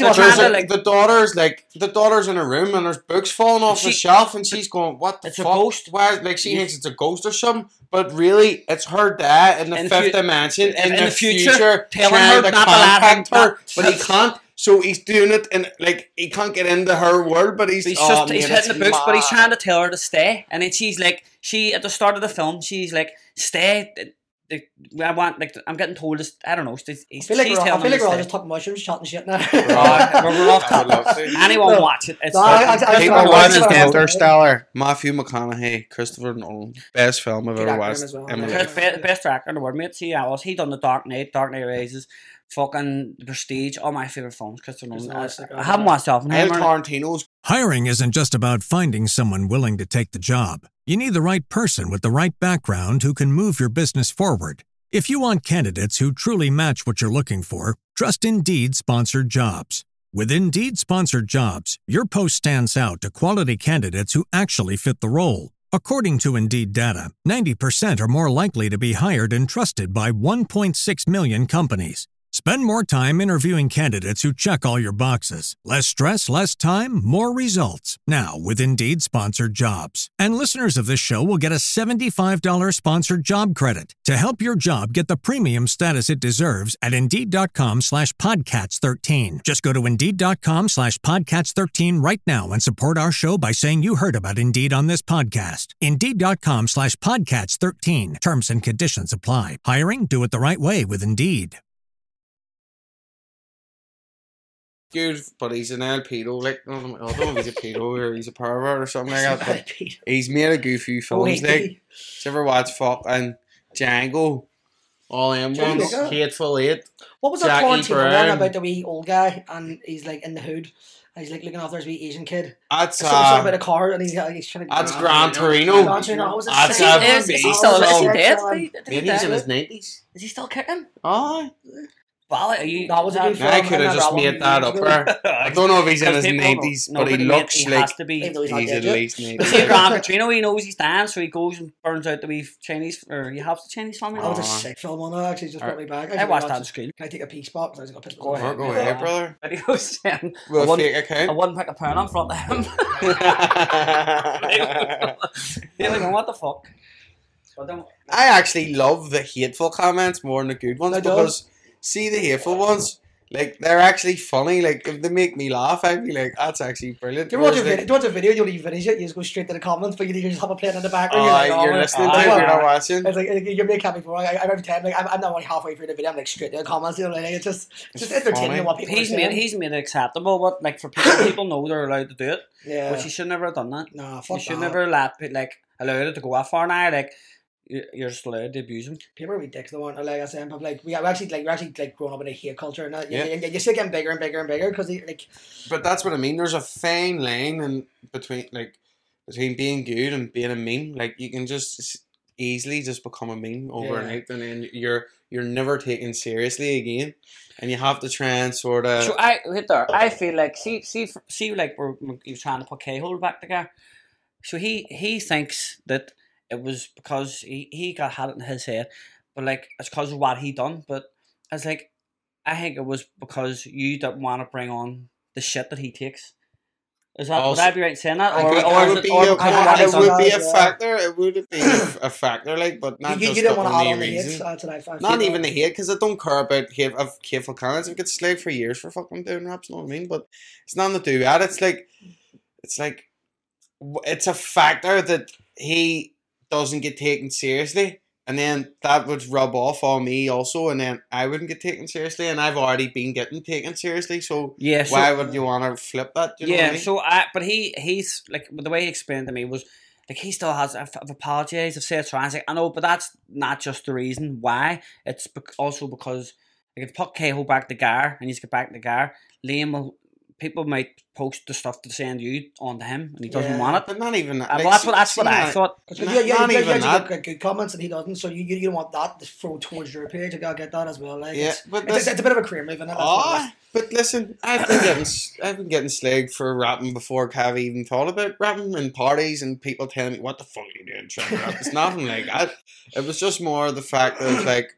The daughter's in a room, and there's books falling off the shelf, and she's going, "What the fuck? A ghost." Why? Like she thinks it's a ghost or something, but really, it's her dad in the fifth dimension in the future trying to contact her, but he can't. So he's doing it, and like he can't get into her world, but he's hitting the books, but he's trying to tell her to stay. And then she's like, at the start of the film, she's like, "Stay." I'm getting told this. I don't know. I feel like we're all just talking mushrooms, chatting shit now. We're off topic. Anyone watch it? People watch Interstellar. Matthew McConaughey, Christopher Nolan, best film I've ever watched. Best actor in the world, mate. See, he done the Dark Knight Rises. Fucking Prestige, all my favourite films, Christopher Nolan. I haven't watched Oppenheimer. Tarantino's. Hiring isn't just about finding someone willing to take the job. You need the right person with the right background who can move your business forward. If you want candidates who truly match what you're looking for, trust Indeed Sponsored Jobs. With Indeed Sponsored Jobs, your post stands out to quality candidates who actually fit the role. According to Indeed data, 90% are more likely to be hired and trusted by 1.6 million companies. Spend more time interviewing candidates who check all your boxes. Less stress, less time, more results. Now, with Indeed Sponsored Jobs. And listeners of this show will get a $75 sponsored job credit to help your job get the premium status it deserves at Indeed.com/Podcats13. Just go to Indeed.com/Podcats13 right now and support our show by saying you heard about Indeed on this podcast. Indeed.com/Podcats13. Terms and conditions apply. Hiring? Do it the right way with Indeed. Good, but he's an El Pedo. Like, I don't know if he's a pedo or he's a pervert or something like that. But he's made a goofy films. Like, did you ever watch fucking Django? All them ones. Hateful Eight. What was that Tarantino one about the wee old guy and he's like in the hood? And he's like looking after his wee Asian kid. That's something about a car and he's trying to. That's Gran Torino. Is he still dead? Maybe he's in his 90s. Is he still kicking? Oh. Well, that was a good film. I could have just made that up there. I don't know if he's in his 90s, but he looks like he's at least 90s. See, Gran Torino, he knows he's dying, so he goes and burns out the wee Chinese, or he helps the Chinese family. That was a sick film on that, actually, just brought me back. I watched that on screen. Can I take a pee spot? Because I was Go ahead, brother. Videos, We'll fake account. I wouldn't pick a pound in front of him. What the fuck? I actually love the hateful comments more than the good ones, because see the hateful ones, Like, they're actually funny. Like, if they make me laugh, I'd be like, that's actually brilliant. Do you watch a Whereas, video? Do you watch a video? You don't even finish it. You just go straight to the comments, but you just have it playing in the background. you're listening to it, you're not watching. It's like you're making happy for. I every time like I'm not only halfway through the video. I'm like straight to the comments. You know, like it's just entertaining funny. what people are saying. He's made it acceptable. What like for people know they're allowed to do it, Yeah. but you should never have done that. Nah, You fuck should that. never allowed it to go that far now. Like you're just allowed to abuse him. People are wee dicks. They want like I said, but like we're actually growing up in a hate culture, and Yeah. you see it getting bigger and bigger and bigger because like But that's what I mean. There's a fine line between being good and being a meme. Like, you can just easily just become a meme overnight, and then you're never taken seriously again, and you have to try and sort of. So I feel like see like he was trying to put Cahill back together. So he thinks that it was because he had it in his head, but like it's because of what he done. But it's like I think it was because you didn't want to bring on the shit that he takes. Is that would I be right in saying that? It would be a factor. It would be a factor, like, but not you just didn't the want to add only on the hate. reason. That's what I feel. Not even the hate, because I don't care about hate of hateful comments. I've got slagged for years for fucking doing raps, you know what I mean? But it's nothing to do with that. It's like it's a factor that he doesn't get taken seriously, and then that would rub off on me also, and then I wouldn't get taken seriously, and I've already been getting taken seriously, so Yeah, so- why would you want to flip that? Do you know what I mean? but he's like the way he explained to me was like he still has. I've apologized. I've said sorry. I was like, I know, but that's not just the reason why. It's also because like if put Cahill back to Gar and he's get back to Gar, Liam will. People might post the stuff to send you onto him, and he doesn't want it. But not even that. Well, that's what I thought. Not even that. Get good comments and he doesn't, so you don't want that to throw towards your page. I gotta get that as well. Like, Yeah, it's a bit of a career move, isn't it? But listen, I've been getting slagged for rapping before Cav even thought about rapping in parties, and people telling me, "What the fuck are you doing trying to rap?" It's nothing like that. It was just more the fact that like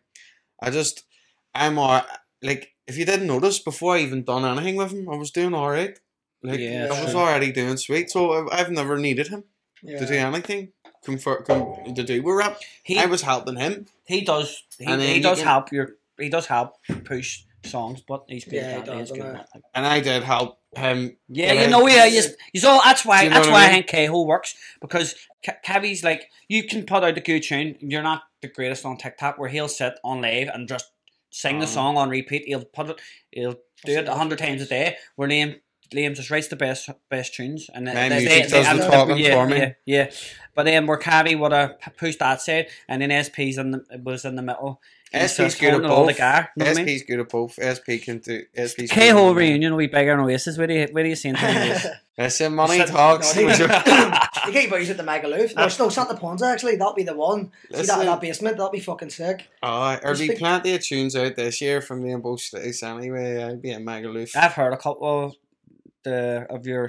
I'm more like. If you didn't notice, before I even done anything with him, I was doing alright. Like, Yeah, I was true. already doing sweet, so I've never needed him to do anything. To do with rap. I was helping him. He does. He does help push songs, but he's good. Yeah, he at that. He is does, good doesn't at that. And I did help him. Yeah, get you know, out. yeah, you so that's why Do you know what I I mean? think Cahill works, because Kevy's like, you can put out a good tune, you're not the greatest on TikTok, where he'll sit on live and just sing the song on repeat. He'll do it 100 times a day. Where Liam just writes the best tunes, and My music does the talking for me. Yeah. But then where Cavy would have pushed that side, and then SP's was in the middle. He's SP's just good at holding all the both. gar. You know what I mean? SP's good at both. SP can do. SP's Cahill reunion will be bigger than Oasis. Where do you see it? Listen, money talks. You get your boys at the Magaluf. No, Santa Ponza actually. That'll be the one. See that in that basement. That'll be fucking sick. There'll be plenty of tunes out this year from me and both cities anyway. I'd be at Magaluf. I've heard a couple of the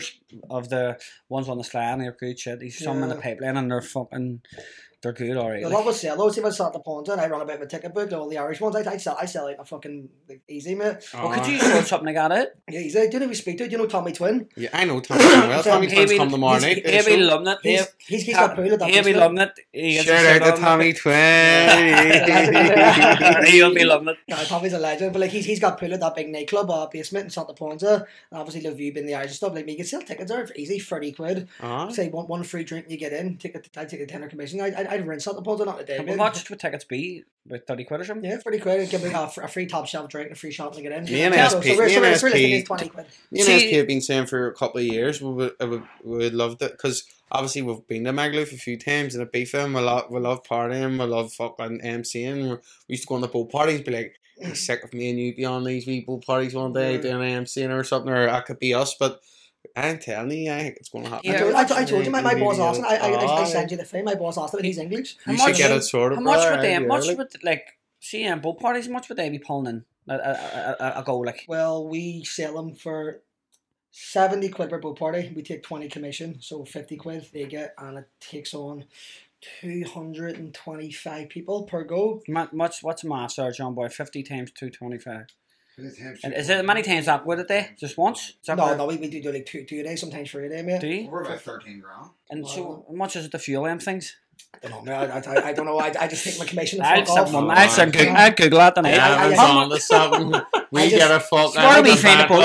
ones on the Sly, and they're good shit. There's some in the pipeline, and they're good, alright. I love what sell those. If I Santa Ponza and I run a bit of a ticket book, like all the Irish ones, I sell like a fucking easy, mate. Well, could you sort something like that out? Yeah, easy. Do you know who we speak to? Do you know Tommy Twin? Yeah, I know Tommy well. Tommy Twin's come tomorrow night. He'll be loving it. He's got pool at that He'll be basement. loving it. Shout out to Tommy Twin. He'll be loving it. Yeah, Tommy's a legend, but like he's got pool at that big nightclub basement in Santa Ponza, and obviously the view being the Irish and stuff. Like you can sell tickets there for easy, 30 quid. Say one free drink and you get in. I'd take a tenner commission. I'd rent Santa Ponza not a day. How much would tickets be? About 30 quid or something? Yeah, 30 quid. Give me a free top shelf drink and a free shot to get in. Me and Yeah, SP realistically, it's 20 quid. Me and SP have been saying for a couple of years we would love it, because obviously we've been to Magaluf a few times and at BFM we love partying, we love fucking MCing. We used to go on the boat parties, be like, I'm sick of me and you be on these wee boat parties one day doing MCing or something, or that could be us, but I'm telling you, I think it's going to happen. Yeah, I told you, my boss asked him, I sent you the thing, my boss asked him, and he's English. You should get it sorted. How much brother, would they, I'd be much early. would, like, see, boat parties, how much would they be pulling in a go, like? Well, we sell them for 70 quid per boat party. We take 20 commission, so 50 quid they get, and it takes on 225 people per go. What's the maths there, John Boy? 50 times 225. And is it many times that would it day? Just once? Is that No, we do like two a day, sometimes 3 a day, mate. Do you? We're about 13 grand. And so, how much is it to fuel them things? I don't know. I don't know. I just take my commission and I'd fuck off. I'd Google that tonight. Yeah, it's on to something. We just- get a fuck. Where do we find a boat?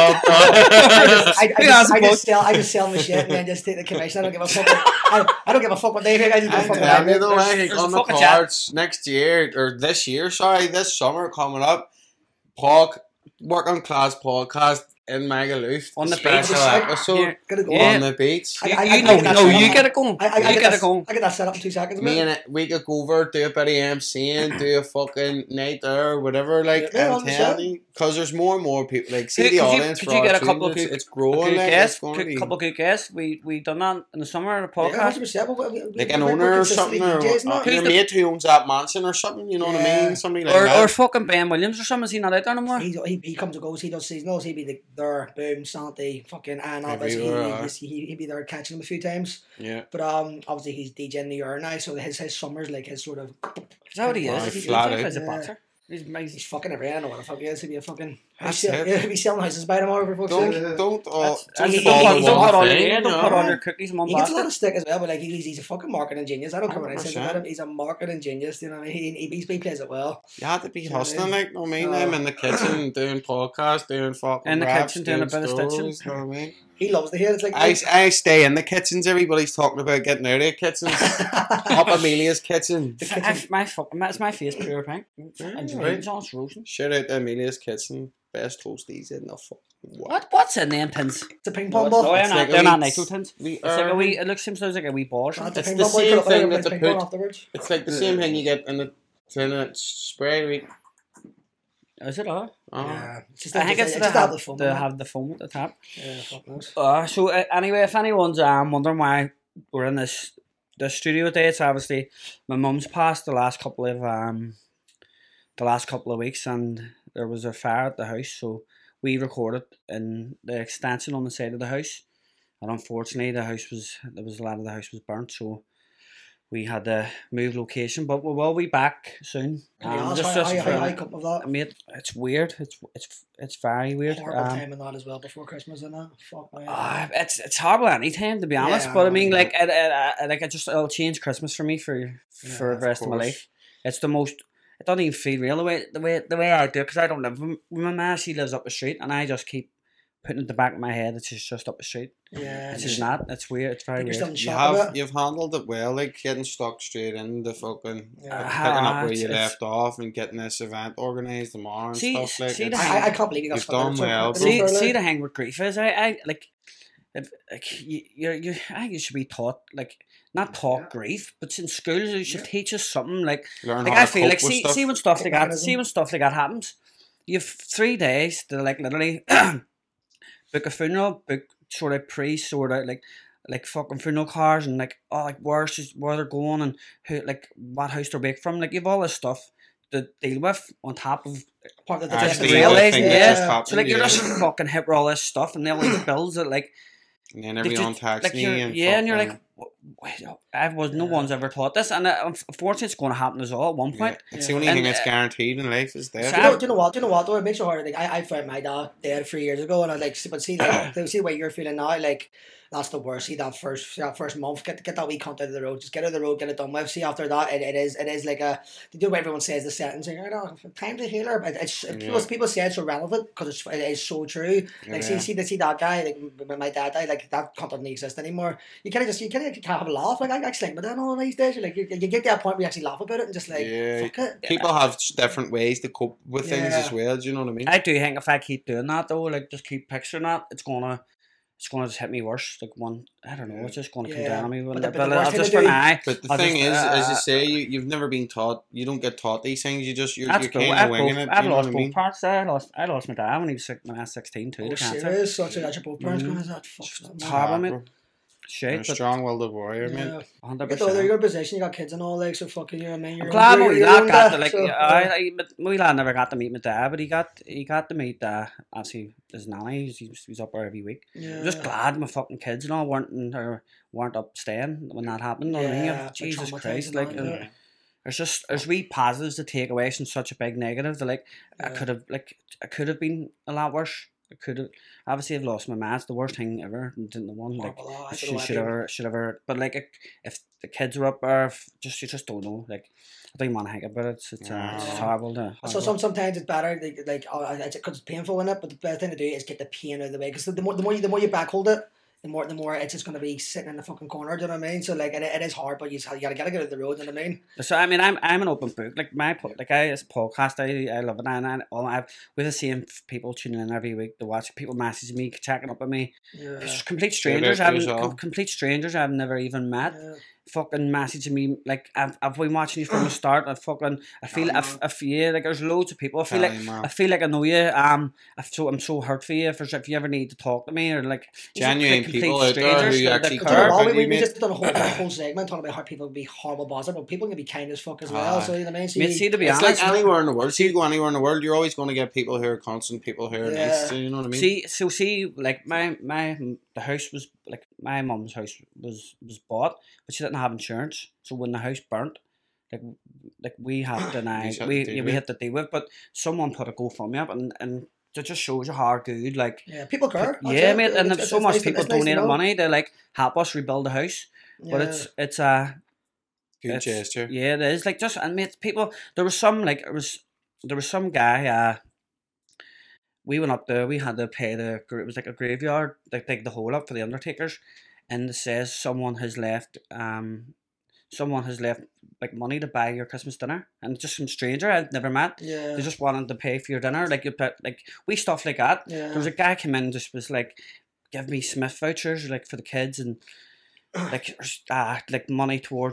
I just sell my shit and then just take the commission. I don't give a fuck. I don't give a fuck what they think. I just give a fuck what I You know, I There's think on a the fucking cards next year or this year, this summer coming up, working class podcast in Magaluf On the special beach. episode Gotta go. Yeah. on the beach. I You get that set up. get it going. I You get get that- it going. I get that set up in 2 seconds. Me man. and we could go over, do a bit of MCing, do a fucking night there, or whatever. Like, Yeah, I'm telling you, because there's more and more people. Like, see Could the you- audience. could for you our get a tunes, couple of it's good growing. Like, it's going to be couple of good guests. We done that in the summer, the Yeah, podcast. 100%. like an owner or something, or DJs, not. your mate who owns that mansion or something. You know what I Yeah. mean? Something like Or that. fucking Ben Williams or something. Is he not out there no more? He comes and goes. He does seasonals. He'd be there, boom, Santi, fucking and all this. Everywhere, He'd be there catching him a few times. Yeah. But obviously he's DJing the year now, so his summers like his sort of. Is that what he Right, is? He's flat a out. boxer. He's He's fucking everywhere. I don't know what the fuck he is. He'd be a fucking. That's He'd it. be selling houses by tomorrow for fuck's sake. Don't Don't fall put in one all thing, your don't you put all know? your cookies in one He gets a lot basket. of stick as well, but like he's a fucking marketing genius. I don't care what I say 100%. about him. He's a marketing genius. You know, what I mean? he plays it well. You had to be You know what I hustling, mean? like, no mean, Oh. I'm in the kitchen doing podcasts, doing fucking In the raps, kitchen doing a bit of stories, stitching. you know what I mean? He loves to hear it. It's like I stay in the kitchens. Everybody's talking about getting out of the kitchens. Up Amelia's kitchen. It's my face pure pink. And right. John's roasting. Shout out to Amelia's kitchen. Best toasties in the fuck. What's in them tins? It's a ping pong No, ball. they're It's not. like a They're not wee- nitro tins. we It's like are- a wee. It seems like a wee bar. It's It's a the ping pong ball. You same put it thing in, that play they ping pong put- afterwards. It's like the same thing you get in the tin and spray. Is it all? Yeah, it's just I think it's just to to have have the fun. to have the foam at the top. Yeah, fuck knows. So anyway, if anyone's wondering why we're in this studio today, it's obviously my mum's passed the last couple of weeks, and there was a fire at the house, so we recorded in the extension on the side of the house, and unfortunately a lot of the house was burnt, so we had to move location, but we will be back soon. Can you ask Just how for- you come of that? mate, it's weird. It's very weird. Horrible time and that as well before Christmas and that. Fuck man. It's horrible any time, to be honest. Yeah, But I mean, yeah. like it'll change Christmas for me for the of rest of my course. life. It's the most. It doesn't even feel real the way I do, because I don't live with my ma. She lives up the street, and I just keep putting it in the back of my head. It's just up the street. Yeah, It's just not. It's weird. It's very you're still weird. in You shock of have it. you've handled it well, like getting stuck straight in the fucking Yeah. picking up where you It's- left off and getting this event organised tomorrow and See- stuff like see it's- the- I can't believe you got You've stuck in done it so well, quickly, bro. See like- the hang with grief is I like. If, like you I think you should be taught, like, not taught grief, but in schools you should teach us something like learn Like how I to feel cope like with stuff. see when stuff like that Mechanism. happens, you've 3 days to like literally book a funeral, book sort of priest, sort of like fucking funeral cars, and like where they're going and who, like, what house they're back from. Like, you've all this stuff to deal with on top of Part of the Actually, the the realize, thing that yeah. just happened, So like you're yeah. just fucking hit with all this stuff, and all these bills that like And then they everyone just- texts like me you're- and yeah, and you're fucking- like, no one's ever taught this, and unfortunately it's going to happen as well at one point. It's the only And, thing that's guaranteed in life is death. So- Do you know what though? It makes it hard. Like I found my dad dead 3 years ago, and I like, but see, like, see the way you're feeling now, like. That's the worst. See that first month, get that wee cunt out of the road. Just get out of the road, get it done with. See after that, it is like a. They do what everyone says the sentence. Like, I know, time to heal her, but it's people say it's so relevant because it is so true. Like Yeah. see that guy, like when my dad died, like that cunt doesn't exist anymore. You can't have a laugh. Like I actually like my dad all these days. You're like you get to that point where you actually laugh about it and just like fuck it. People have different ways to cope with things Yeah. as well. Do you know what I mean? I do think if I keep doing that though, like just keep picturing that, it's gonna just hit me worse. Like I don't know, it's just gonna come Yeah. down on me. But But, the worst I'll thing just to for do- now. But the I'll thing just, is, as you say, you've never been taught. You don't get taught these things. You're That's kind cool. of winging it. I've You know what lost I both mean? parts. I lost my dad when he was when I was 16 too. Oh, to cancer. serious? So that's your both parents going. Is that It's fuck? horrible, mate. You're Shit, a but strong-willed warrior, man. Yeah. 100%. Get though, they're your position. You got kids and all, like, so fucking, you know what I mean. I'm glad my wee lad got to, like, so, my wee lad never got to meet my dad, but he got to meet obviously his nanny. He's up there every week. yeah. I'm just glad my fucking kids and all weren't up staying when that happened. You know what I mean? Yeah, Jesus traumatised Christ, and like all, yeah. there's wee positives to take away from such a big negative. That like I Yeah. could have been a lot worse. could have. Obviously, I've lost my ma. It's the worst thing ever. Didn't the one like Horrible, I she don't know should ever. But like if the kids were up there, you just don't know. Like I don't even want to think about it. It's horrible. So sometimes it's better, it's because it's painful in it. But the better thing to do is get the pain out of the way. Because the more you back hold it, the more it's just going to be sitting in the fucking corner. Do you know what I mean? So like it is hard, but you gotta get out of the road. You know what I mean? So I mean, I'm an open book. Like it's a podcast. I love it, and we have the same people tuning in every week to watch. People messaging me, checking up on me. Yeah. It's complete strangers. Complete strangers I've never even met. Yeah. Fucking messaging me like I've been watching you from the start. I feel like there's loads of people. I feel like I know you. I'm so hurt for you. If you ever need to talk to me or like genuine people out there who actually care. We just done a whole segment talking about how people can be horrible bosses, but people can be kind as fuck as well. So you know what I mean? To be honest, it's like anywhere in the world. See, you go anywhere in the world, you're always going to get people who are constant, people who are nice. You know what I mean? See, like the house was like my mum's house was bought, but she didn't have insurance. So when the house burnt, like we had to we had to deal with. But someone put a GoFundMe up, and it just shows you how good people care. Yeah, mate, and there's so much people donating money to like help us rebuild the house. Yeah. But it's a good gesture. Yeah, it is. Like and mate, people. There was some guy. We went up there. We had to pay it was like a graveyard. They dig the hole up for the undertakers, and it says someone has left like money to buy your Christmas dinner, and just some stranger I'd never met. Yeah. They just wanted to pay for your dinner, we stuff like that. Yeah. There was a guy came in and just was like, give me Smith vouchers like for the kids and like money towards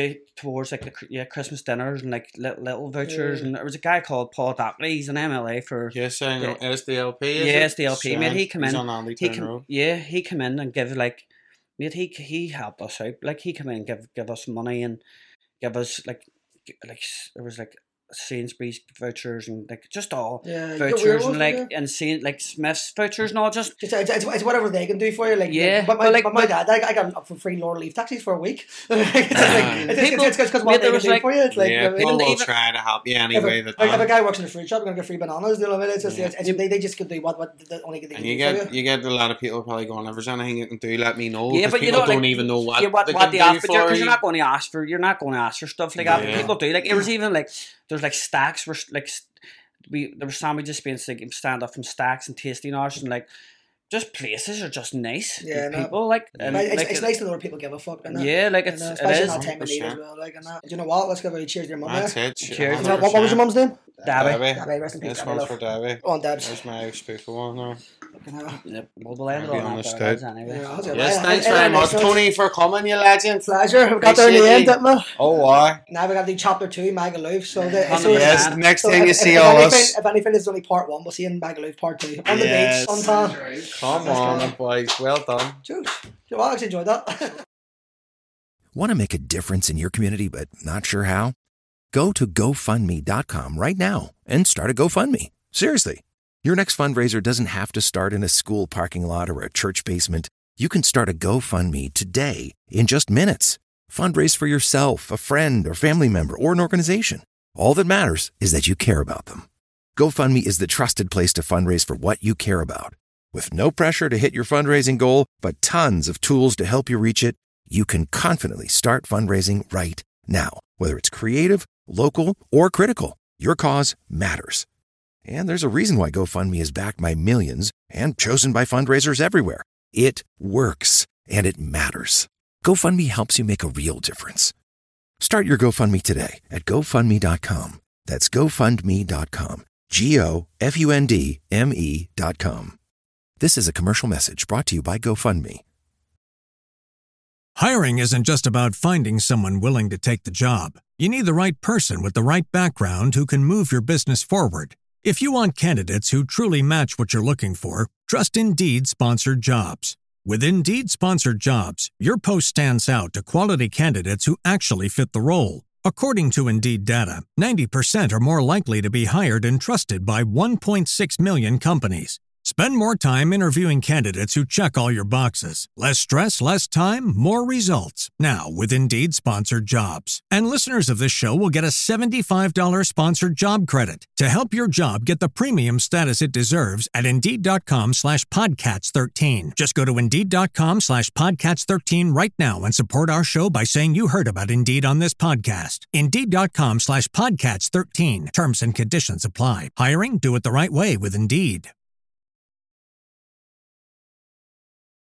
the Christmas dinners and like little vouchers. Yeah. And there was a guy called Paul Dockley. He's an MLA for SDLP. SDLP. Mate, he come in. He's on Andy Turn Road. Yeah, he come in and give like. Mate, he helped us out. Like he came in and give us money and give us like there was like Sainsbury's vouchers and like just all vouchers and like and like Smith's vouchers and all just it's whatever they can do for you. But my dad, I got up for free Lord Leaf taxis for a week. It's because what they can do for you. It's like people will try to help you any way that. If a guy works in a fruit shop, going to get free bananas. You know what I mean? It's just they just can do what the only thing they can do for you. You get a lot of people probably going, if there's anything you can do, let me know. Yeah, but people don't even know what they can do for you. Because you're not going to ask for stuff like that. People do. Like it was even like. There's like stacks were like there were sandwiches being stand up from Stacks and Tasty Nosh and like just places are just nice. Yeah, people it's nice to know where people give a fuck. Yeah, like it is. Especially that time of need as well. Like and that. Do you know what? Let's give a cheers to your mum. That's it. Cheers. What was your mum's name? Debbie. Rest in peace. This one's for Debbie. Oh, Debs. There's my special one there. Yep. We'll end it on that anyway. Yes, thanks very much, Tony, for coming, you legend. Pleasure. We got there in the end, didn't we? Oh, why? Now we got the chapter 2, Magaluf. So yes, next thing you see all us. If anything, it's only part 1. We'll see in Magaluf part 2. On the beach, suntan. Come on, boys. Well done. Cheers. I actually enjoyed that. Want to make a difference in your community but not sure how? Go to GoFundMe.com right now and start a GoFundMe. Seriously. Your next fundraiser doesn't have to start in a school parking lot or a church basement. You can start a GoFundMe today in just minutes. Fundraise for yourself, a friend, or family member, or an organization. All that matters is that you care about them. GoFundMe is the trusted place to fundraise for what you care about. With no pressure to hit your fundraising goal, but tons of tools to help you reach it, you can confidently start fundraising right now. Whether it's creative, local, or critical, your cause matters. And there's a reason why GoFundMe is backed by millions and chosen by fundraisers everywhere. It works, and it matters. GoFundMe helps you make a real difference. Start your GoFundMe today at GoFundMe.com. That's GoFundMe.com. GoFundMe.com. This is a commercial message brought to you by GoFundMe. Hiring isn't just about finding someone willing to take the job. You need the right person with the right background who can move your business forward. If you want candidates who truly match what you're looking for, trust Indeed Sponsored Jobs. With Indeed Sponsored Jobs, your post stands out to quality candidates who actually fit the role. According to Indeed data, 90% are more likely to be hired and trusted by 1.6 million companies. Spend more time interviewing candidates who check all your boxes. Less stress, less time, more results. Now, with Indeed Sponsored Jobs. And listeners of this show will get a $75 sponsored job credit to help your job get the premium status it deserves at Indeed.com/Podcats13. Just go to Indeed.com/Podcats13 right now and support our show by saying you heard about Indeed on this podcast. Indeed.com/Podcats13. Terms and conditions apply. Hiring? Do it the right way with Indeed.